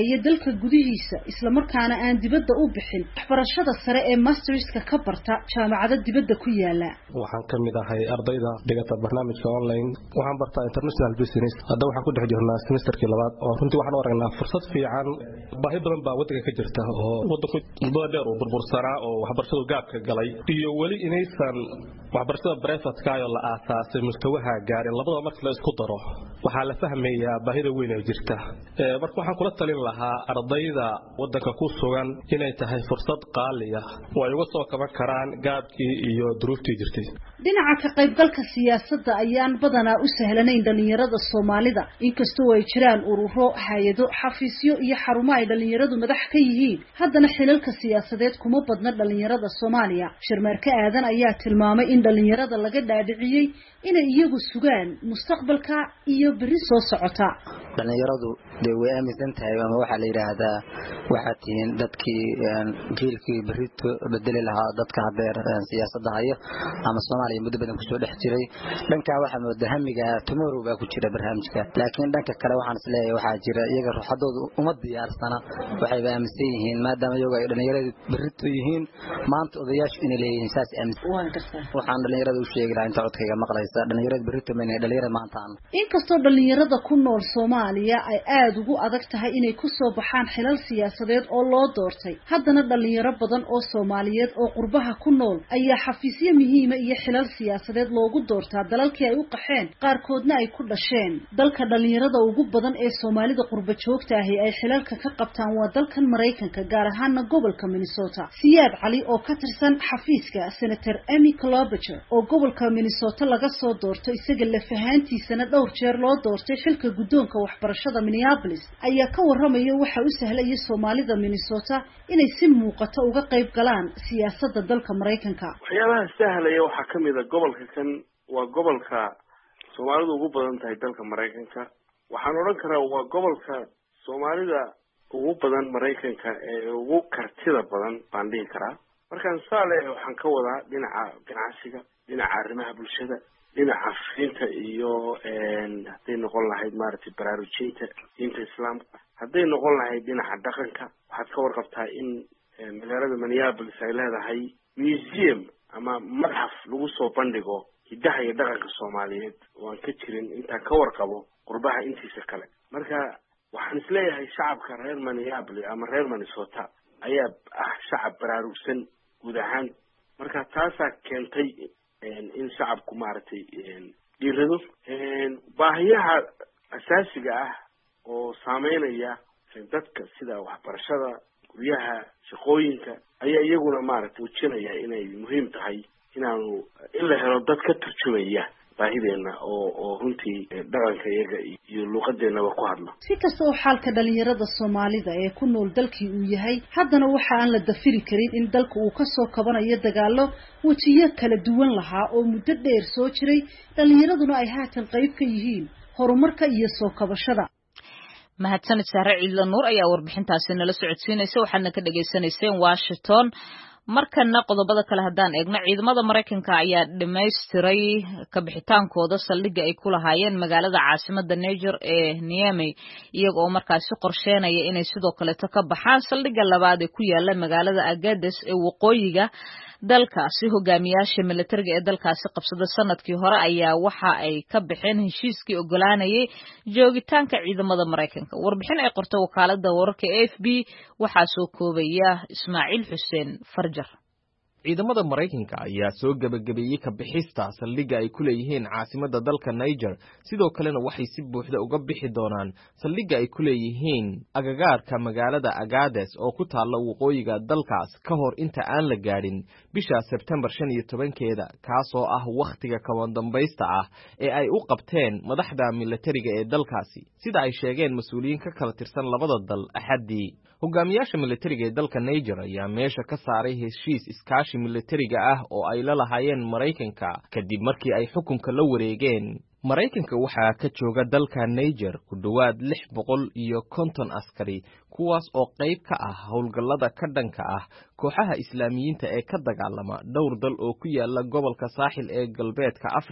shaqeeya dalka gudihiisa isla markaana aan dibadda u bixin waxbarashada sare ee masterska ka barta jaamacado dibadda ku yaala. waxaan ka mid ahay ardayda dhigata barnaamijka online waxaan bartaa international business hadda waxaan ku dhex jirnaa semesterkii labaad oo runtii waxaan u aragnaa fursad fiican baahi badan baa waddanka ka jirta oo waddanku muddo dheer uu burbursanaa oo waxbarashadu gaabka galay iyo weli inaysan waxbarashada brefatka oo la aasaasay mustawaha gaarin labada marka la isku daro waxaa la fahmayaa baahida weyn ee jirta marka waxaan kula talin lahaa ardayda waddanka ku sugan inay tahay fursad qaali ah oo ay uga soo kaban karaan gaabkii iyo duruuftii jirtay. dhinaca ka qaybgalka siyaasadda ayaan badanaa u sahlanayn dhalinyarada Soomaalida inkastoo ay jiraan ururo hay'ado xafiisyo iyo xarumo ay dhalinyaradu madax ka yihiin haddana xilalka siyaasadeed kuma badna dhalinyarada Soomaaliya. Shirmarka aadan ayaa tilmaamay in dhalinyarada laga dhaadhiciyay inay iyagu sugaan mustaqbalka iyo bari soo socota. dhalinyaradu de way aaminsan tahay ama waxa la yiraahdaa waxa tiin dadkii jiilkii barito bedeli lahaa dadka hadeer siyaasadda haya ama Soomaaliya muddo badan ku soo dhex jiray dhanka waxa moodaa hamiga tomorrow baa ku jira barnaamijka laakiin dhanka kale waxaan isleeyahay waxa jira iyaga ruuxadoodu uma diyaarsana waxay aaminsan yihiin maadaama iyagu ay dhalinyaradu barito yihiin maanta odayaashu inay leeyihiin saas aaminsan waxaan dhalinyaradu u sheegi lahaa inta codkayga maqlaysa dhalinyaradu barito ma inay dhalinyarada maanta inkastoo dhalinyarada ku nool Soomaaliya ay aad ugu adag tahay inay ku soo baxaan xilal siyaasadeed oo loo doortay haddana dhalinyaro badan oo Soomaaliyeed oo qurbaha ku nool ayaa xafiisyo muhiim ah iyo xilal siyaasadeed loogu doortaa dalalkii ay u qaxeen qaarkoodna ay ku dhasheen. dalka dhalinyarada ugu badan ee Soomaalida qurba joogta ah ay xilalka ka qabtaan waa dalkan Mareykanka gaar ahaan gobolka Minnesota. Siyaad Cali oo ka tirsan xafiiska Senator Amy Klobuchar oo gobolka Minnesota laga soo doortay isaga la fahantiisana dhowr jeer loo doortay xilka guddoonka waxbarashada Minneapolis ayaa ka waramaya waxa uu sahlay Soomaalida Minnesota inay si muuqata uga qayb galaan siyaasadda dalka Mareykanka. waxyaabaha sahlaya waxa kamid ah gobolka kan waa gobolka Soomaalidu ugu badan tahay dalka Mareykanka waxaan oran karaa waa gobolka Soomaalida ugu badan Mareykanka ee ugu kartida badan baan dhihi karaa markaan saale waxaan ka wadaa dhinaca ganacsiga dhinaca arrimaha bulshada dhinaca fiinta iyo hadday noqon lahayd maaragtay baraarujinta diinta islaamka hadday noqon lahayd dhinaca dhaqanka waxaad ka warqabtaa in magaalada Minneapolis ay leedahay museum ama madxaf lagu soo bandhigo hidaha iyo dhaqanka Soomaaliyeed oo aan ka jirin intaan ka warqabo qurbaha intiisa kale marka waxaan isleeyahay shacabka reer Minneapolis ama reer Minnesota ayaa ah shacab baraarugsan guud ahaan marka taasaa keentay in shacabku maaragtay dhiirado baahiyaha asaasiga ah oo saameynaya dadka sida waxbarashada guryaha shaqooyinka ayaa iyaguna maaragtay wajinaya inay muhiim tahay inaanu in la helo dad ka turjumaya baahideena oo oo runtii dhaqanka iyaga iyo luqadeennaba ku hadla. si kasta oo xaalka dhalinyarada Soomaalida ee ku nool dalkii uu yahay haddana waxa aan la dafiri karin in dalka uu ka soo kabanayo dagaalo wajiyo kala duwan lahaa oo muddo dheer soo jiray dhalinyaraduna ay haatan qayb ka yihiin horumarka iyo soo kabashada. mahadsanid Sahre Ciidla Nuur ayaa warbixintaasi nala socodsiinaysa waxaadna ka dhageysanayseen Washington. markana qodobada kale hadaan eegno ciidamada Mareykanka ayaa dhameystiray ka bixitaankooda saldhigga ay ku lahaayeen magaalada caasimadda Niger ee Niamey iyaga oo markaasi qorsheynaya inay sidoo kale ka baxaan saldhigga labaad ee ku yaala magaalada Agadez ee waqooyiga dalkaasi. hogaamiyaasha militariga ee dalkaasi qabsada sanadkii hore ayaa waxa ay ka bixeen heshiiskii ogolaanayay joogitaanka ciidamada Mareykanka. warbixin ay qortay wakaalada wararka A F P waxaa soo koobaya Ismaaciil Xuseen Farjar. ciidamada Mareykanka ayaa soo gabagabeeyay ka bixista saldhigga ay ku leeyihiin caasimadda dalka Niger sidoo kalena waxay si buuxda uga bixi doonaan saldhigga ay ku leeyihiin agagaarka magaalada Agadez oo ku taala waqooyiga dalkaas ka hor inta aan la gaadhin bisha September shan iyo tobankeeda kaas oo ah waqtiga kaban dambaysta ah ee ay u qabteen madaxda militariga ee dalkaasi sida ay sheegeen mas'uuliyiin ka kala tirsan labada dal Axadii. hogaamiyaasha militariga ee dalka Niger ayaa meesha ka saaray heshiis iskaashi militariga ah oo ay la lahaayeen Mareykanka kadib markii ay xukunka la wareegeen. Mareykanka waxaa ka jooga dalka Niger ku dhawaad lix boqol iyo konton askari kuwaas oo qayb ka ah howlgallada ka dhanka ah kooxaha Islaamiyiinta ee ka dagaalama dhowr dal oo ku yaala gobolka saaxil ee galbeedka Afrika.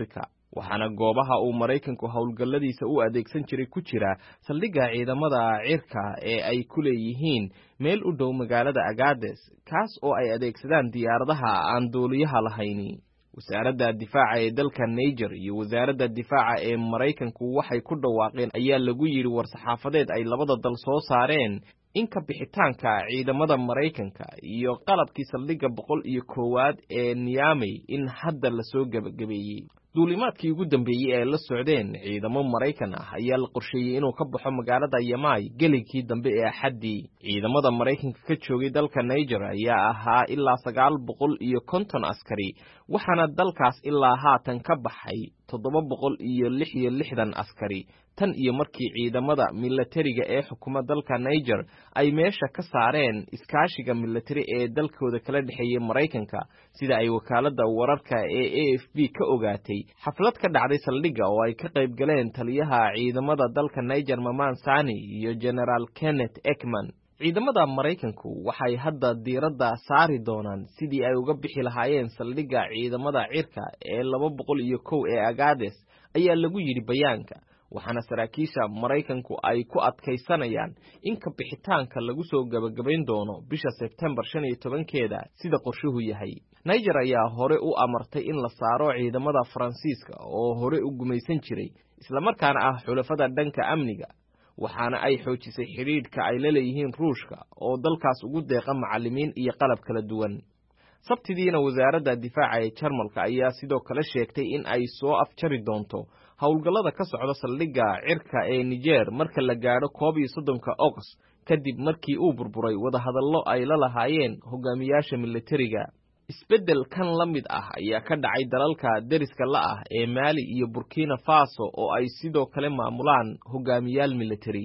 waxaana goobaha uu maraykanku howlgalladiisa u adeegsan jiray ku jira saldhigga ciidamada cirka ee ay ku leeyihiin meel u dhow magaalada Agades kaas oo ay adeegsadaan diyaaradaha aan duuliyaha lahayn. wasaaradda difaaca ee dalka Niger iyo wasaaradda difaaca ee maraykanku waxay ku dhawaaqeen ayaa lagu yiri war-saxaafadeed ay labada dal soo saareen in ka bixitaanka ciidamada maraykanka iyo qalabkii saldhigga boqol iyo koowaad ee Niamey in hadda la soo gabagabeeyay. duulimaadkii ugu dambeeyay ee la socdeen ciidamo Maraykan ah ayaa la qorsheeyay inuu ka baxo magaalada Yamay geligii dambe ee Axadii. ciidamada Maraykanka ka joogay dalka Niger ayaa ahaa ilaa sagaal boqol iyo konton askari waxaana dalkaas ilaa haatan ka baxay toddoba boqol iyo lix iyo lixdan askari tan iyo markii ciidamada militariga ee xukuumadda dalka Niger ay meesha ka saareen iskaashiga militari ee dalkooda kala dhaxeeyay Maraykanka sida ay wakaaladda wararka ee A F P ka ogaatay xaflad ka dhacday saldhigga oo ay ka qayb galeen taliyaha ciidamada dalka Niger Maman Sani iyo General Kenneth Ekman. ciidamada Maraykanku waxay hadda diiradda saari doonaan sidii ay uga bixi lahaayeen saldhigga ciidamada cirka ee laba boqol iyo kow ee Agades ayaa lagu yiri bayaanka, waxaana saraakiisha Maraykanku ay ku adkaysanayaan in ka bixitaanka lagu soo gabagabayn doono bisha September shan iyo tobankeeda sida qorshuhu yahay. Niger ayaa hore u amartay in la saaro ciidamada Faransiiska oo hore u gumaysan jiray isla markaana ah xulafada dhanka amniga, waxaana ay xoojisay xiriirka ay la leeyihiin Ruushka oo dalkaas ugu deeqa macallimiin iyo qalab kala duwan. sabtidiina wasaaradda difaaca ee Jarmalka ayaa sidoo kale sheegtay in ay soo afjari doonto howlgallada ka socda saldhigga cirka ee Niger marka la gaadho koob iyo soddonka August kadib markii uu burburay wadahadallo ay la lahaayeen hogaamiyaasha militariga. isbeddel kan la mid ah ayaa ka dhacay dalalka deriska la ah ee Mali iyo Burkina Faso oo ay sidoo kale maamulaan hogaamiyaal militari.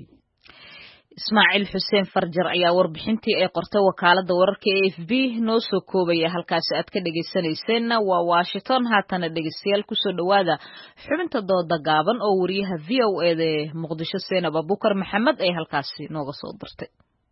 Ismaaciil Xuseen Farjar ayaa warbixintii ay qortay wakaaladda wararka A F P noo soo koobaya halkaas aad ka dhageysanayseen waa Washington. haatana dhegeystayaal ku soo dhawaada xubinta dooda gaaban oo wariyaha V O A ee Muqdisho Seenab Abubakar Maxamed ay halkaasi nooga soo dirtay.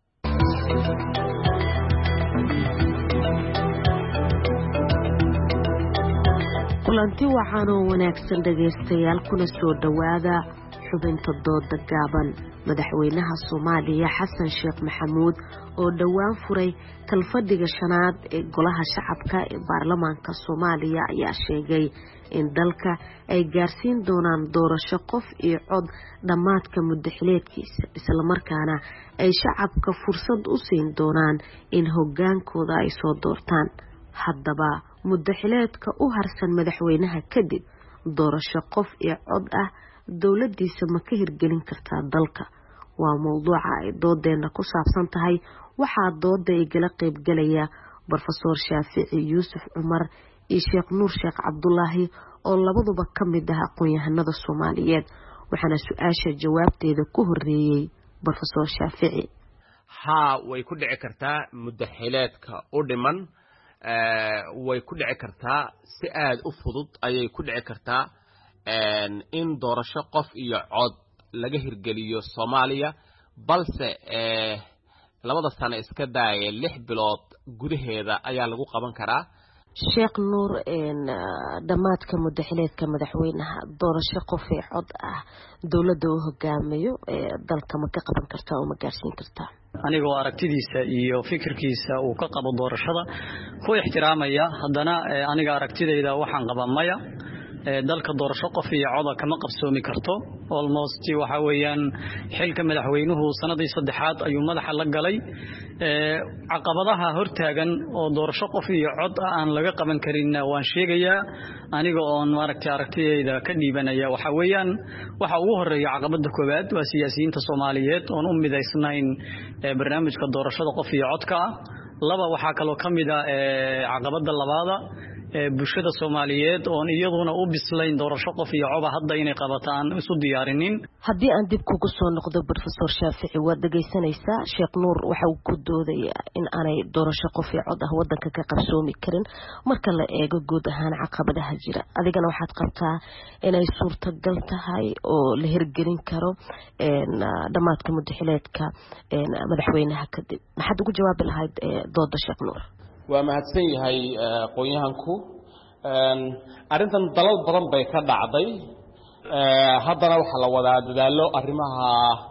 kulanti waxaan oo wanaagsan dhageystayaal kuna soo dhawaada xubinta dooda gaaban. madaxweynaha Soomaaliya Xasan Sheekh Maxamuud oo dhawaan furay kalfadhiga shanaad ee golaha shacabka ee baarlamaanka Soomaaliya ayaa sheegay in dalka ay gaarsiin doonaan doorasho qof iyo cod dhamaadka muddaxileedkiisa isla markaana ay shacabka fursad u siin doonaan in hogaankooda ay soo doortaan. haddaba muddaxileedka u harsan madaxweynaha kadib doorasho qof iyo cod ah dowladiisa ma ka hirgelin kartaa dalka? waa mowduuca ay doodeena ku saabsan tahay. waxaa dooda igala qayb galaya Professor Shaafici Yuusuf Cumar iyo Sheekh Nuur Sheekh Cabdullaahi oo labaduba ka mid ah aqoon-yahanada Soomaaliyeed. waxaana su-aasha jawaabteeda ku horeeyay Professor Shaafici. haa way ku dhici kartaa muddaxileedka u dhiman way ku dhici kartaa si aad u fudud ayay ku dhici kartaa in doorasho qof iyo cod laga hirgeliyo Soomaaliya, balse labada sano iska daayay lix bilood gudaheeda ayaa lagu qaban karaa. Sheekh Nuur dhamaadka muddaxileedka madaxweynaha doorasho qof iyo cod ah dowladda uu hogaamiyo dalka ma ka qaban kartaa oo ma gaarsiin kartaa? anigoo aragtidiisa iyo fikirkiisa uu ka qabo doorashada ku ixtiraamaya, haddana aniga aragtidayda waxaan qabaa maya. dalka doorasho qof iyo cod kama qabsoomi karto. almost waxa weeyaan xilka madaxweynuhu sanadii saddexaad ayuu madaxa la galay. caqabadaha hortaagan oo doorasho qof iyo cod aan laga qaban karin waan sheegayaa aniga oo maaragtay aragtidayda ka dhiibanaya. waxa weeyaan waxa ugu horeeya caqabada koowaad waa siyaasiyiinta Soomaaliyeed oo u midaysnayn barnaamijka doorashada qof iyo codka. laba waxa kale oo kamid ah caqabada labaada bulshada Soomaaliyeed oo iyaduna u bislayn doorasho qof iyo cod hadda inay qabataan isu diyaarinin. haddii aan dib kugu soo noqdo Professor Shaafici, waad dhageysanaysaa. Sheekh Nuur waxa uu ku doodayaa in aanay doorasho qof iyo cod ah wadanka ka qabsoomi karin marka la eego guud ahaan caqabadaha jira. adigana waxaad qabtaa inay suurtagal tahay oo la hirgelin karo dhamaadka muddaxileedka madaxweynaha kadib. maxaad ugu jawaabi lahayd dooda Sheekh Nuur? waa mahadsan yahay aqoonyahanku. arrintan dalal badan bay ka dhacday haddana waxaa la wadaa dadaalo arrimaha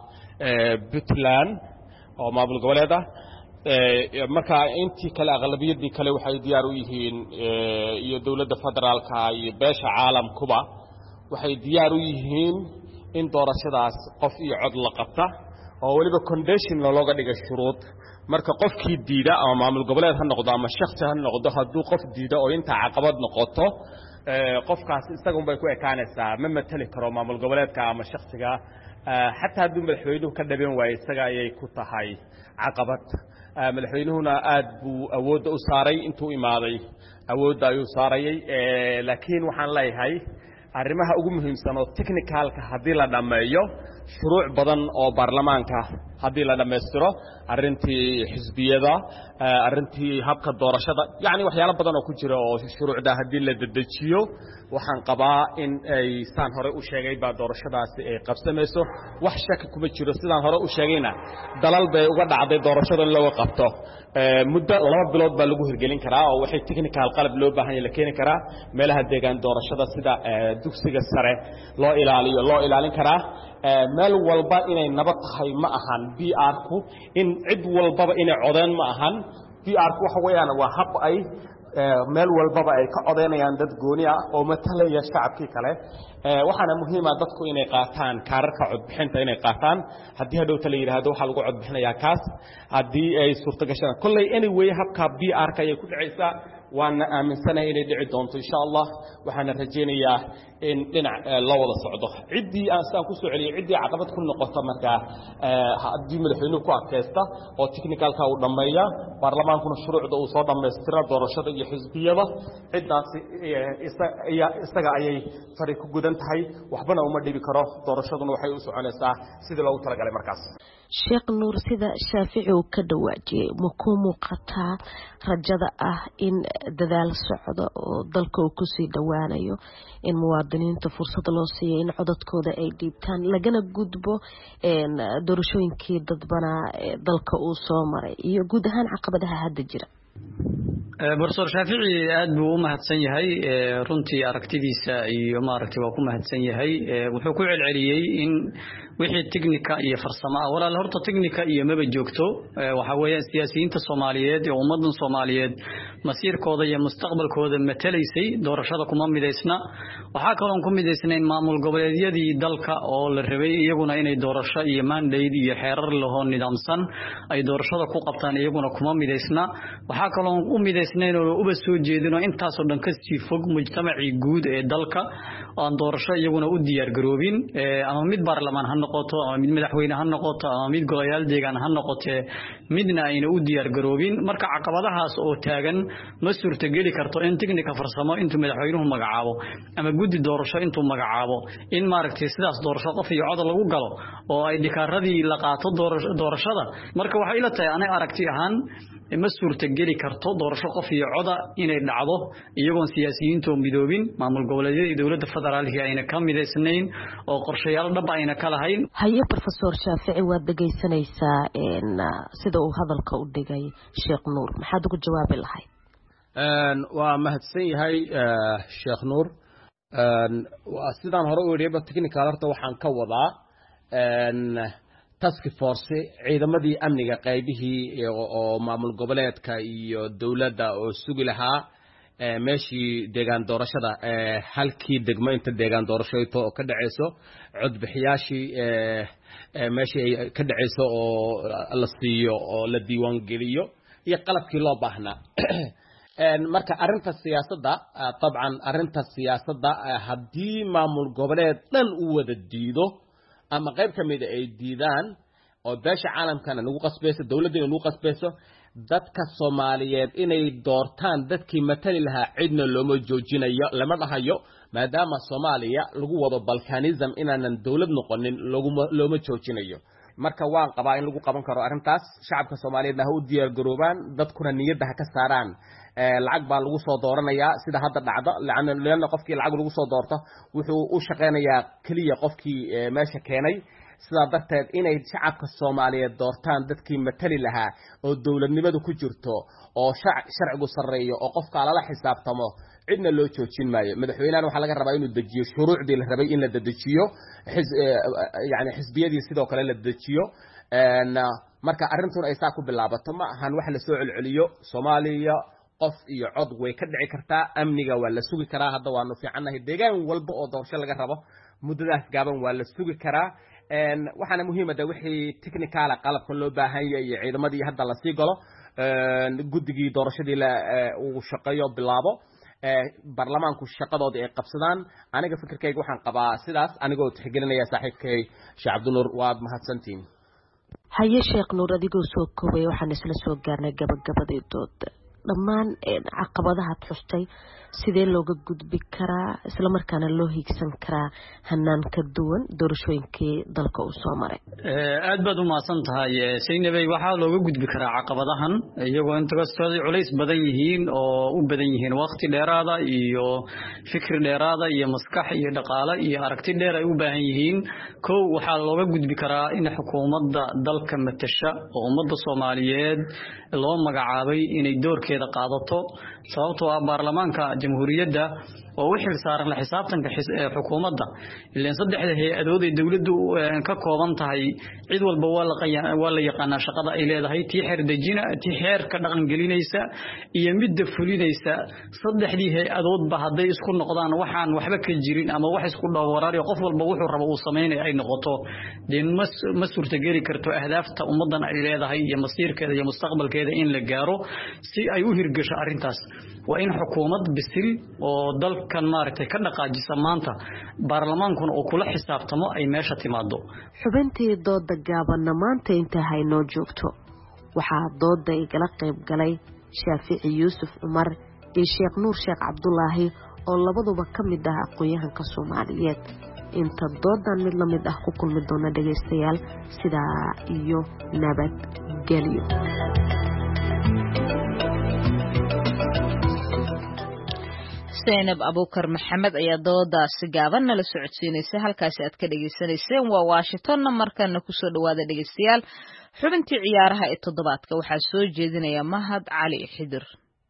Puntland oo maamul goboleed ah marka intii kale aqlabiyadii kale waxay diyaar u yihiin iyo dawladda federaalka iyo beesha caalamkuba waxay diyaar u yihiin in doorashadaas qof iyo cod la qabta oo waliba condition looga dhigo shuruud marka qofkii diida ama maamul goboleed ha noqdo ama shakhsi ha noqdo hadduu qof diida oo inta caqabad noqoto qofkaas isagu bay ku ekaanaysaa ma matali karo maamul goboleedka ama shakhsiga xataa hadduu madaxweynuhu ka dhaban waayo isaga ayay ku tahay caqabad madaxweynuhuna aad buu awoodda u saaray intuu imaaday awoodda ayuu saarayay laakiin waxaan leeyahay arrimaha ugu muhiimsan oo technicalka haddii la dhameeyo shuruuc badan oo baarlamaanka haddii la dhameystiro arrintii xisbiyada arrintii habka doorashada yacni waxyaalo badan oo ku jira oo shuruucda haddii la dedejiyo waxaan qabaa in ay saan hore u sheegay baa doorashadaasi ay qabsamayso wax shaki kuma jiro sidaan hore u sheegayna dalal bay uga dhacday doorashada in looga qabto muddo laba bilood baa lagu hirgelin karaa oo waxay technical qalab loo baahan yahay la keeni karaa meelaha deegaan doorashada sida dugsiga sare loo ilaaliyo loo ilaalin karaa meel walba inay nabad tahay ma ahan B R ku in cid walbaba inay codeen ma ahan B R ku waxa weeyaan waa hab ay meel walbaba ay ka codeynayaan dad gooni ah oo matalaya shacabkii kale waxaana muhiim ah dadku inay qaataan kaararka codbixinta inay qaataan haddii hadhowta la yidhaahdo waxaa lagu codbixinayaa kaas haddii ay suurto gashaan kolley anyway habka B R ka ayay ku dhacaysaa waana aaminsanahay inay dhici doonto insha allah waxaana rajaynayaa in dhinac loo wada socdo ciddii aan saan ku soo celiyay ciddii caqabad ku noqota markaa haddii madaxweynuhu ku adkaysta oo technicalka uu dhammeeya baarlamaankuna shuruucda uu soo dhammaystira doorashada iyo xisbiyada ciddaasi isaga ayay fari ku gudan tahay waxbana uma dhibi karo doorashaduna waxay u soconaysaa sidii loogu talagalay markaas sheekh nuur sida shaafici uu ka dhawaajiyey ma ku muuqataa rajada ah in dadaal socdo oo dalka uu kusii dhowaanayo in muwaadiniinta fursad loo siiyo in codadkooda ay dhiibtaan lagana gudbo doorashooyinkii dadbanaa dalka uu soo maray iyo guud ahaan caqabadaha hadda jira professor shaafici aad buu u mahadsan yahay runtii aragtidiisa iyo maaragtay waa ku mahadsan yahay wuxuu ku celceliyey in wixii technica iyo farsamo ah walaal horta technica iyo maba joogto waxa weeyaan siyaasiyiinta Soomaaliyeed ee ummadan Soomaaliyeed masiirkooda iyo mustaqbalkooda matalaysay doorashada kuma mideysna waxa kale oo ku mideysnayn maamul goboleedyadii dalka oo la rabay iyaguna inay doorasho iyo mandate iyo xeerar lahoon nidaamsan ay doorashada ku qabtaan iyaguna kuma mideysna waxa kale oo u mideysnayn oo uba soo jeedino intaas oo dhan ka sii fog mujtamacii guud ee dalka aan doorasho iyaguna u diyaar garoobin ama mid baarlamaan ha noqoto ama mid madaxweyne ha noqoto ama mid golayaal deegaan ha noqoto midna ayna u diyaar garoobin marka caqabadahaas oo taagan ma suurtageli karto in technical farsamo intuu madaxweynuhu magacaabo ama guddi doorasho intuu magacaabo in maaragtay sidaas doorasho qof iyo cod lagu galo oo ay dhikaaradii la qaato doorashada marka waxa ila tahay anay aragti ahaan ma suurtageli karto doorasho qof iyo coda inay dhacdo iyagoon siyaasiyiintu midoobin maamul goboleedyada iyo dawladda federaalka ayna ka mideysnayn oo qorshayaal dhab ayna ka lahayn haye professor shaafici waad dhageysanaysaa sida uu hadalka u dhigay sheekh nuur maxaad ugu jawaabi lahayd waa mahadsan yahay sheekh nuur sidaan hore u yidhi technical horta waxaan ka wadaa task force ciidamadii amniga qaybihii oo maamul goboleedka iyo dawladda oo sugi lahaa meeshii deegaan doorashada halkii degmo inta deegaan doorashooyto oo ka dhaceyso codbixiyaashii meeshii ay ka dhaceyso oo la siiyo oo la diiwaan geliyo iyo qalabkii loo baahnaa marka arinta siyaasadda dabcan arinta siyaasadda haddii maamul goboleed dhan u wada diido ama qayb ka mid ay diidaan oo beesha caalamkana nagu qasbayso dawladda nagu qasbayso dadka Soomaaliyeed inay doortaan dadkii matali lahaa cidna looma joojinayo lama dhahayo maadaama Soomaaliya lagu wado balkanism inaanan dawlad noqonin looma joojinayo marka waan qabaa in lagu qaban karo arintaas shacabka Soomaaliyeed ha u diyaar garoobaan dadkuna niyadda ha ka saaraan lacag baa lagu soo dooranayaa sida hadda dhacdo lacag qofkii lacag lagu soo doorto wuxuu u shaqeynayaa kaliya qofkii meesha keenay sidaa darteed inay shacabka Soomaaliyeed doortaan dadkii matali lahaa oo dawladnimadu ku jirto oo sharcigu sareeyo oo qofka la xisaabtamo cidna loo joojin maayo madaxweynaha waxa laga rabaa inuu dejiyo shuruucdii la rabay in la dejiyo yani xisbiyadii sidoo kale la dejiyo marka arintuna ay saa ku bilaabato ma ahan wax la soo celceliyo Soomaaliya qof iyo cod way ka dhici kartaa amniga waa la sugi karaa hadda waanu fiicanahay deegaan walba oo doorasho laga rabo muddadaas gaaban waa la sugi karaa een waxaana muhiim ah wixii technical qalabka loo baahan yahay iyo ciidamadii hadda la sii galo een guddigii doorashadii la uu shaqeeyo bilaabo ee baarlamaanku shaqadoodii ay qabsadaan aniga fikirkayga waxaan qabaa sidaas anigoo tixgelinaya saaxiibkay Sheekh Cabdinuur waad mahadsantiin haye Sheekh Nuur adigoo soo koobay waxaan isla soo gaarnay gabagabadii dood dhammaan caqabadaha xustay sidee looga gudbi karaa isla markaana loo hiigsan karaa hanaan ka duwan doorashooyinkii dalka uu soo maray ee aad baad u maasan tahay Saynabay waxa looga gudbi karaa caqabadahan iyagoo inta kastoo culays badan yihiin oo u badan yihiin waqti dheeraada iyo fikir dheeraada iyo maskax iyo dhaqaale iyo aragti dheer ay u baahan yihiin koow waxa looga gudbi karaa in xukuumadda dalka matasha oo ummadda Soomaaliyeed loo magacaabay inay doorkeeda qaadato sababtoo ah baarlamaanka jamhuuriyadda oo wixii saaran la xisaabtanka xukuumadda ilaa saddexda hay'adood ee dawladdu ka kooban tahay cid walba waa la waa la yaqaan shaqada ay leedahay tii xeer dejina tii xeer ka dhaqan gelinaysa iyo midda fulinaysa saddexdii hay'adood ba haday isku noqdaan waxaan waxba ka jirin ama wax isku dhawaarayo qof walba wuxuu rabo uu sameeyay ay noqoto deen ma suurta gali karto ahdaafta ummadan ay leedahay iyo masiirkeeda iyo mustaqbalkeeda in la gaaro si ay u hirgasho arintaas waa in xukuumad bisil oo dalkan maartay ka dhaqaajisa maanta baarlamaankuna oo kula xisaabtamo ay meesha timaado xubintii dooda gaabanna maanta inta haynoo joogto waxaa dooda igala qayb galay Shaafici Yuusuf Umar iyo Sheekh Nuur Sheekh Cabdullaahi oo labaduba ka mid ah aqoonyahanka Soomaaliyeed inta doodan mid la mid ah ku kulmi doona dhageystayaal sidaa iyo nabad gelyo Zainab Abuukar Maxamed ayaa doodaasi gaaban nala socodsiinaysa halkaasi aad ka dhageysanayseen waa Washington markana ku soo dhawaada dhageystayaal xubintii ciyaaraha ee toddobaadka waxaa soo jeedinaya Mahad Cali Xidir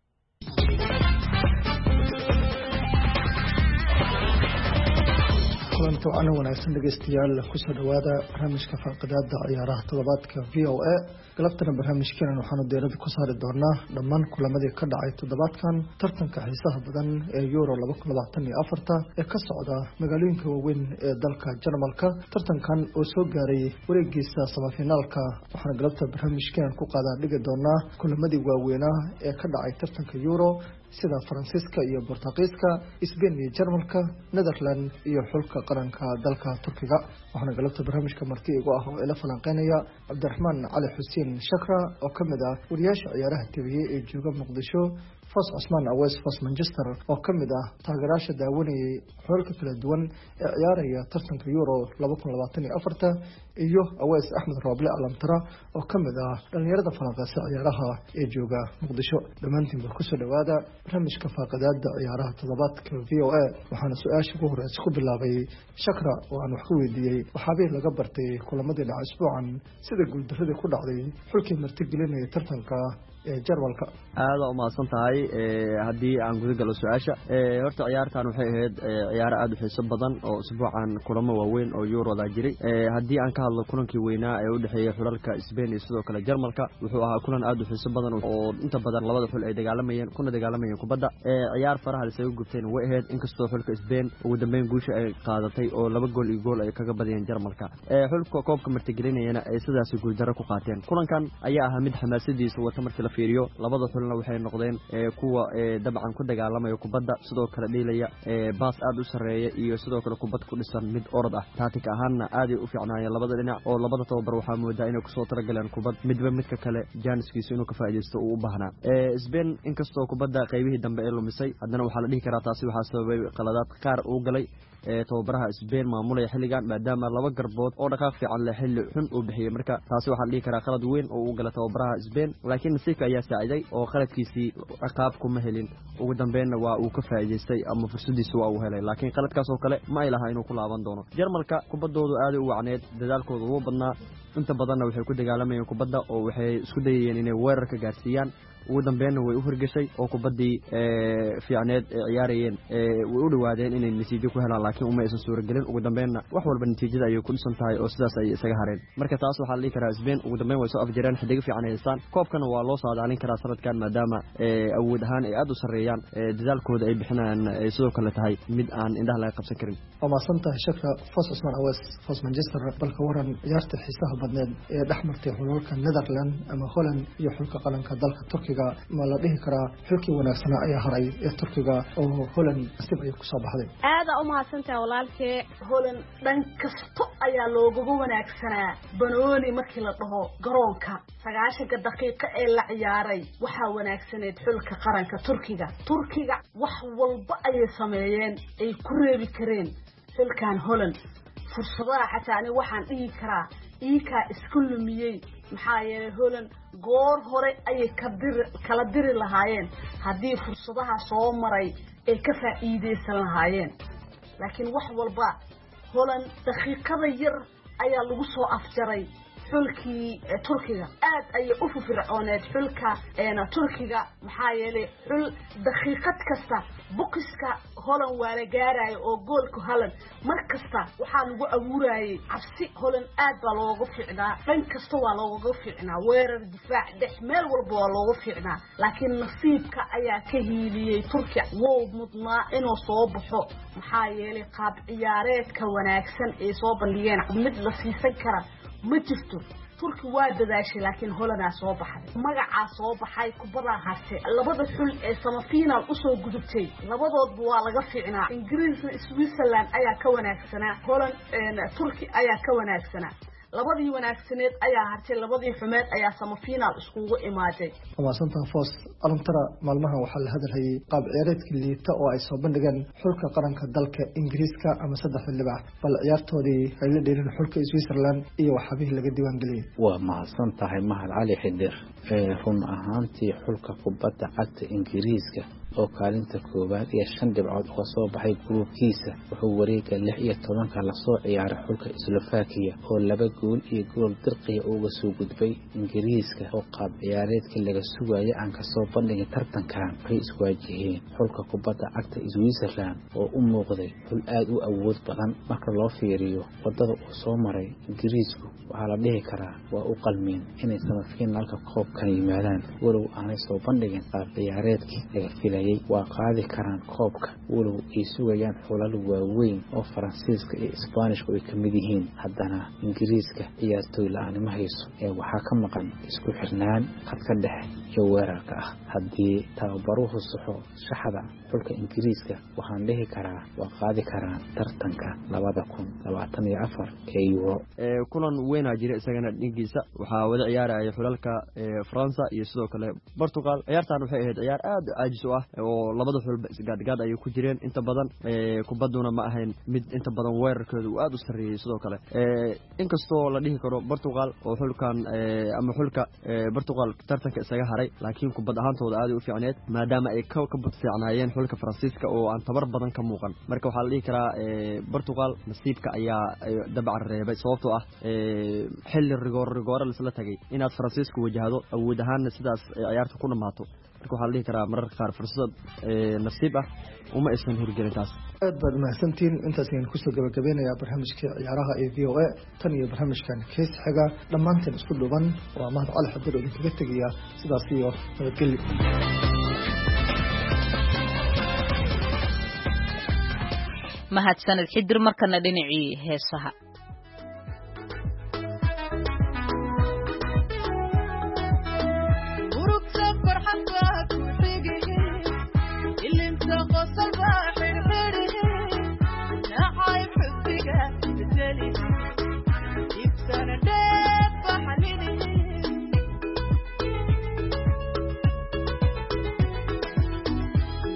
kulanto ana wanaagsan dhageystayaal ku soo dhawaada barnaamijka faqadaada ciyaaraha toddobaadka V O A galabtana barnaamijkeena waxaanu diirada ku saari doonaa dhammaan kulamadii ka dhacay toddobaadkan tartanka xiisaha badan ee Euro laba kun labaatan iyo afar ee ka socda magaalooyinka waaweyn ee dalka Jarmalka tartankan oo soo gaaray wareegiisa semifinaalka waxaana galabta barnaamijkeena ku qaadaa dhigi doonaa kulamadii waaweynaa ee ka dhacay tartanka Euro sida Faransiiska iyo Portugiiska Spain iyo Jarmalka Netherland iyo xulka qaranka dalka Turkiga waxaana galabta barnaamijka marti igu ah oo ila falanqeynaya Cabdiraxmaan Cali Xuseen Shakra oo kamid ah wariyaasha ciyaaraha T V ee jooga Muqdisho Fas Osman Awees Fas Manchester oo kamid ah taageerayaasha daawanayay xulka kala duwan ee ciyaaraya tartanka Euro laba kun labaatan iyo afar iyo Awees Axmed Roble Alamtara oo kamid ah dhalinyarada falanqeynta ciyaaraha ee jooga Muqdisho dhamaantiin ku soo dhawaada barnaamijka faqadaada ciyaaraha toddobaadka V O A waxaana su'aasha ugu horeysa ku bilaabay Shakra oo aan wax ku weydiiyay waxaabay laga bartay kulamadii dhacay isbuucan sida guul darrada ku dhacday xulkii martigelinaya tartanka ee Jarmalka aad u maasan tahay ee hadii aan gudaha galo su'aasha ee horta ciyaartan waxay ahayd ciyaar aad u xiiso badan oo isbuucan kulamo waaweyn oo Euro la jiray ee hadii aan ka hadlo kulankii weynaa ee u dhaxeeyay xulalka Spain iyo sidoo kale Jarmalka wuxuu ahaa kulan aad u xiiso badan oo inta badan labada xul ay dagaalamayeen kuna dagaalamayeen kubadda ee ciyaar faraha la soo gubteen way ahayd inkastoo xulka Spain ugu dambeyn guusha ay qaadatay oo laba gool iyo gool ay kaga badiyeen Jarmalka ee xulka koobka martigelinayna ay sidaas guul darro ku qaateen kulankan ayaa ahaa mid xamaasadiisa wata markii fiiriyo labada xulna waxay noqdeen ee kuwa ee dabcan ku dagaalamaya kubadda sidoo kale dheelaya ee baas aad u sareeya iyo sidoo kale kubad ku dhisan mid orod ah tactic ahaanna aad u fiicnaayeen labada dhinac oo labada tababar waxa moodaa inay ku soo taragaleen kubad midba midka kale janiskiisa inuu ka faa'iideysto uu u baahnaa ee Spain inkastoo kubadda qaybihii dambe ay lumisay haddana waxa la dhihi karaa taasi waxa sababay qaladaad qaar uu galay ee tababaraha Spain maamulaya xilligan maadaama laba garbood oo dhaqaaq fiican leh xilli xun uu bixiyay marka taasi waxa la dhihi karaa qalad weyn oo uu galay tababaraha Spain laakiin si xulka ayaa saaciday oo qaladkiisii ciqaab kuma helin ugu dambeynna waa uu ka faa'iidaystay ama fursadiisa waa uu helay laakiin qaladkaas oo kale ma ay laha inuu ku laaban doono Jarmalka kubaddoodu aad u wacneed dadaalkoodu ugu badnaa inta badanna waxay ku dagaalamayeen kubadda oo waxay isku dayayeen inay weerar ka gaarsiiyaan ugu dambeynna way u hirgashay oo kubaddii fiicneed ee ciyaarayeen way u dhawaadeen inay natiijo ku helaan laakiin uma aysan suuragelin ugu dambeynna wax walba natiijada ayay ku dhisan tahay oo sidaas ay isaga hareen marka taas waxaa la dhihi karaa Spain ugu dambeyn way soo afjareen xidiga fiican ay haystaan koobkana waa loo saadaalin karaa sanadkan maadaama awood ahaan ay aad u sareeyaan dadaalkooda ay bixinayaan ay sidoo kale tahay mid aan indhaha laga qabsan karin ama santa shaka Fos Usman Awas Fos Manchester balka waran ciyaarta xiisaha badneed ee dhaxmartay xulka Netherlands ama Holland iyo xulka qaranka dalka Turkiga ma la dhihi karaa xulkii wanaagsan ayaa haray ee Turkiga oo Holland asib ay ku soo baxday aada u mahadsantahay walaalkee Holland dhan kasto ayaa loogu wanaagsanaa banooni markii la dhaho garoonka sagaashan daqiiqo ee la ciyaaray waxa wanaagsaneed xulka qaranka Turkiga Turkiga wax walba ay sameeyeen ay ku reebi kareen xulkan Holland fursadaha xataa ani waxaan dhihi karaa iika isku lumiyay maxaa yeelay Holland goor hore ay ka dir kala diri lahaayeen hadii fursadaha soo maray ay ka faa'iideysan lahaayeen laakiin wax walba Holland daqiiqada yar ayaa lagu soo afjaray xulkii Turkiga aad ay u firfircooneed xulka ee Turkiga maxaa yeelay xul daqiiqad kasta bokiska Holland waa la gaaray oo goolka Holland markasta waxa lagu abuurayay cabsi Holland aad baa looga fiicnaa dhan kasta waa looga fiicnaa weerar difaac dhex meel walba waa looga fiicnaa laakiin nasiibka ayaa ka hiiliyay Turkiga wuu mudnaa inuu soo baxo maxaa yeelay qaab ciyaareedka wanaagsan ee soo bandhigeen mid la siisan kara ma jirto Turki waa dadaashay laakiin Holland soo baxay magaca soo baxay kubada hase labada xul ee sama final u soo gudubtay labadoodba waa laga fiicnaa Ingiriis iyo Switzerland ayaa ka wanaagsanaa Holland ee Turki ayaa ka wanaagsanaa labadii wanaagsaneed ayaa hartay labadii xumeed ayaa sama final iskugu imaaday ama santan Fos alantara maalmaha waxa la hadalhayay qaab ciyaareedkii liita oo ay soo bandhigeen xulka qaranka dalka Ingiriiska ama saddex libax bal ciyaartoodii ay la dheerin xulka Switzerland iyo waxaabihii laga diiwaan galiyay waa mahadsan tahay Mahad Cali Xidir ee run ahaantii xulka kubadda cagta Ingiriiska oo kaalinta koobaad iyo shan dhibcood oo soo baxay gruubkiisa wuxuu wareegga lix iyo tobanka la soo ciyaaray xulka Slovakia oo laba gool iyo gool dirqiya uga soo gudbay Ingiriiska oo qaab ciyaareedkii laga sugayay aan ka soo bandhigay tartankan ay isku waajaheen xulka kubadda cagta Switzerland oo u muuqday xul aad u awood badan marka loo fiiriyo wadada uu soo maray Ingiriisku waxa la dhihi karaa waa u qalmeen inay semifinalka koobkan yimaadaan walow aanay soo bandhigin qaab ciyaareedkii laga filayay waa qaadi karaan koobka walow ay sugayaan xulal waaweyn oo Faransiiska iyo Isbaanishka ay ka mid yihiin haddana Ingiriiska ciyaartoy la'aan ma hayso ee waxa ka maqan isku xirnaan khadka dhexe iyo weerarka ah haddii tababaruhu saxo shaxda xulka Ingiriiska waxaan dhihi karaa waa qaadi karaan tartanka labada kun labaatan iyo afar ee Euro ee kulan weyn ah jira isagana dhingiisa waxa wada ciyaaraya xulalka France iyo sidoo kale Portugal ciyaartan waxay ahayd ciyaar aad caajis ah oo labada xulba isgaadgaad ay ku jireen inta badan ee kubaduna ma ahayn mid inta badan weerarkooda uu aad u sareeyay sidoo kale ee inkastoo la dhihi karo Portugal oo xulkan ama xulka Portugal tartanka isaga haray laakiin kubad ahaantooda aad u fiicneed maadaama ay ka bad fiicnaayeen xulka Faransiiska oo aan tabar badan ka muuqan marka waxa la dhihi karaa Portugal nasiibka ayaa dabcan reebay sababtoo ah xilli rigoor rigoor la isla tagay inaad Faransiiska wajahdo awood ahaan sidaas ciyaarta ku dhamaato marka waxa la dhihi karaa mararka qaar fursad nasiib ah uma aysan hirgelin taas aad baad mahadsantiin intaas ayaan kusoo gabagabeynayaa barnaamijka ciyaaraha ee V O A tan iyo barnaamijkan kees xiga dhammaanteen isku dhuban waa Mahad Cali Xidir oo idinkaga tegaya sidaas iyo nabadgelyo mahadsanid Xidir markana dhinacii heesaha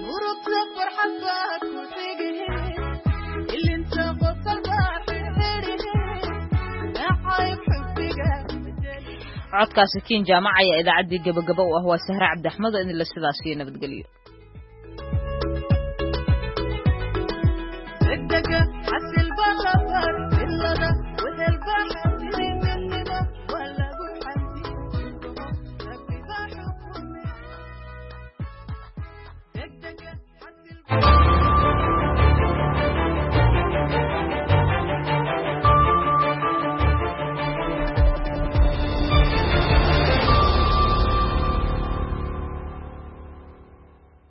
اللي انت قصة الباحر codkaasi kiin jaamaca ayaa idaacaddii gabagaba u ah waa Sahra Cabdi Axmed oo idin la sidaas iyo nabadgelyo degdeg xasil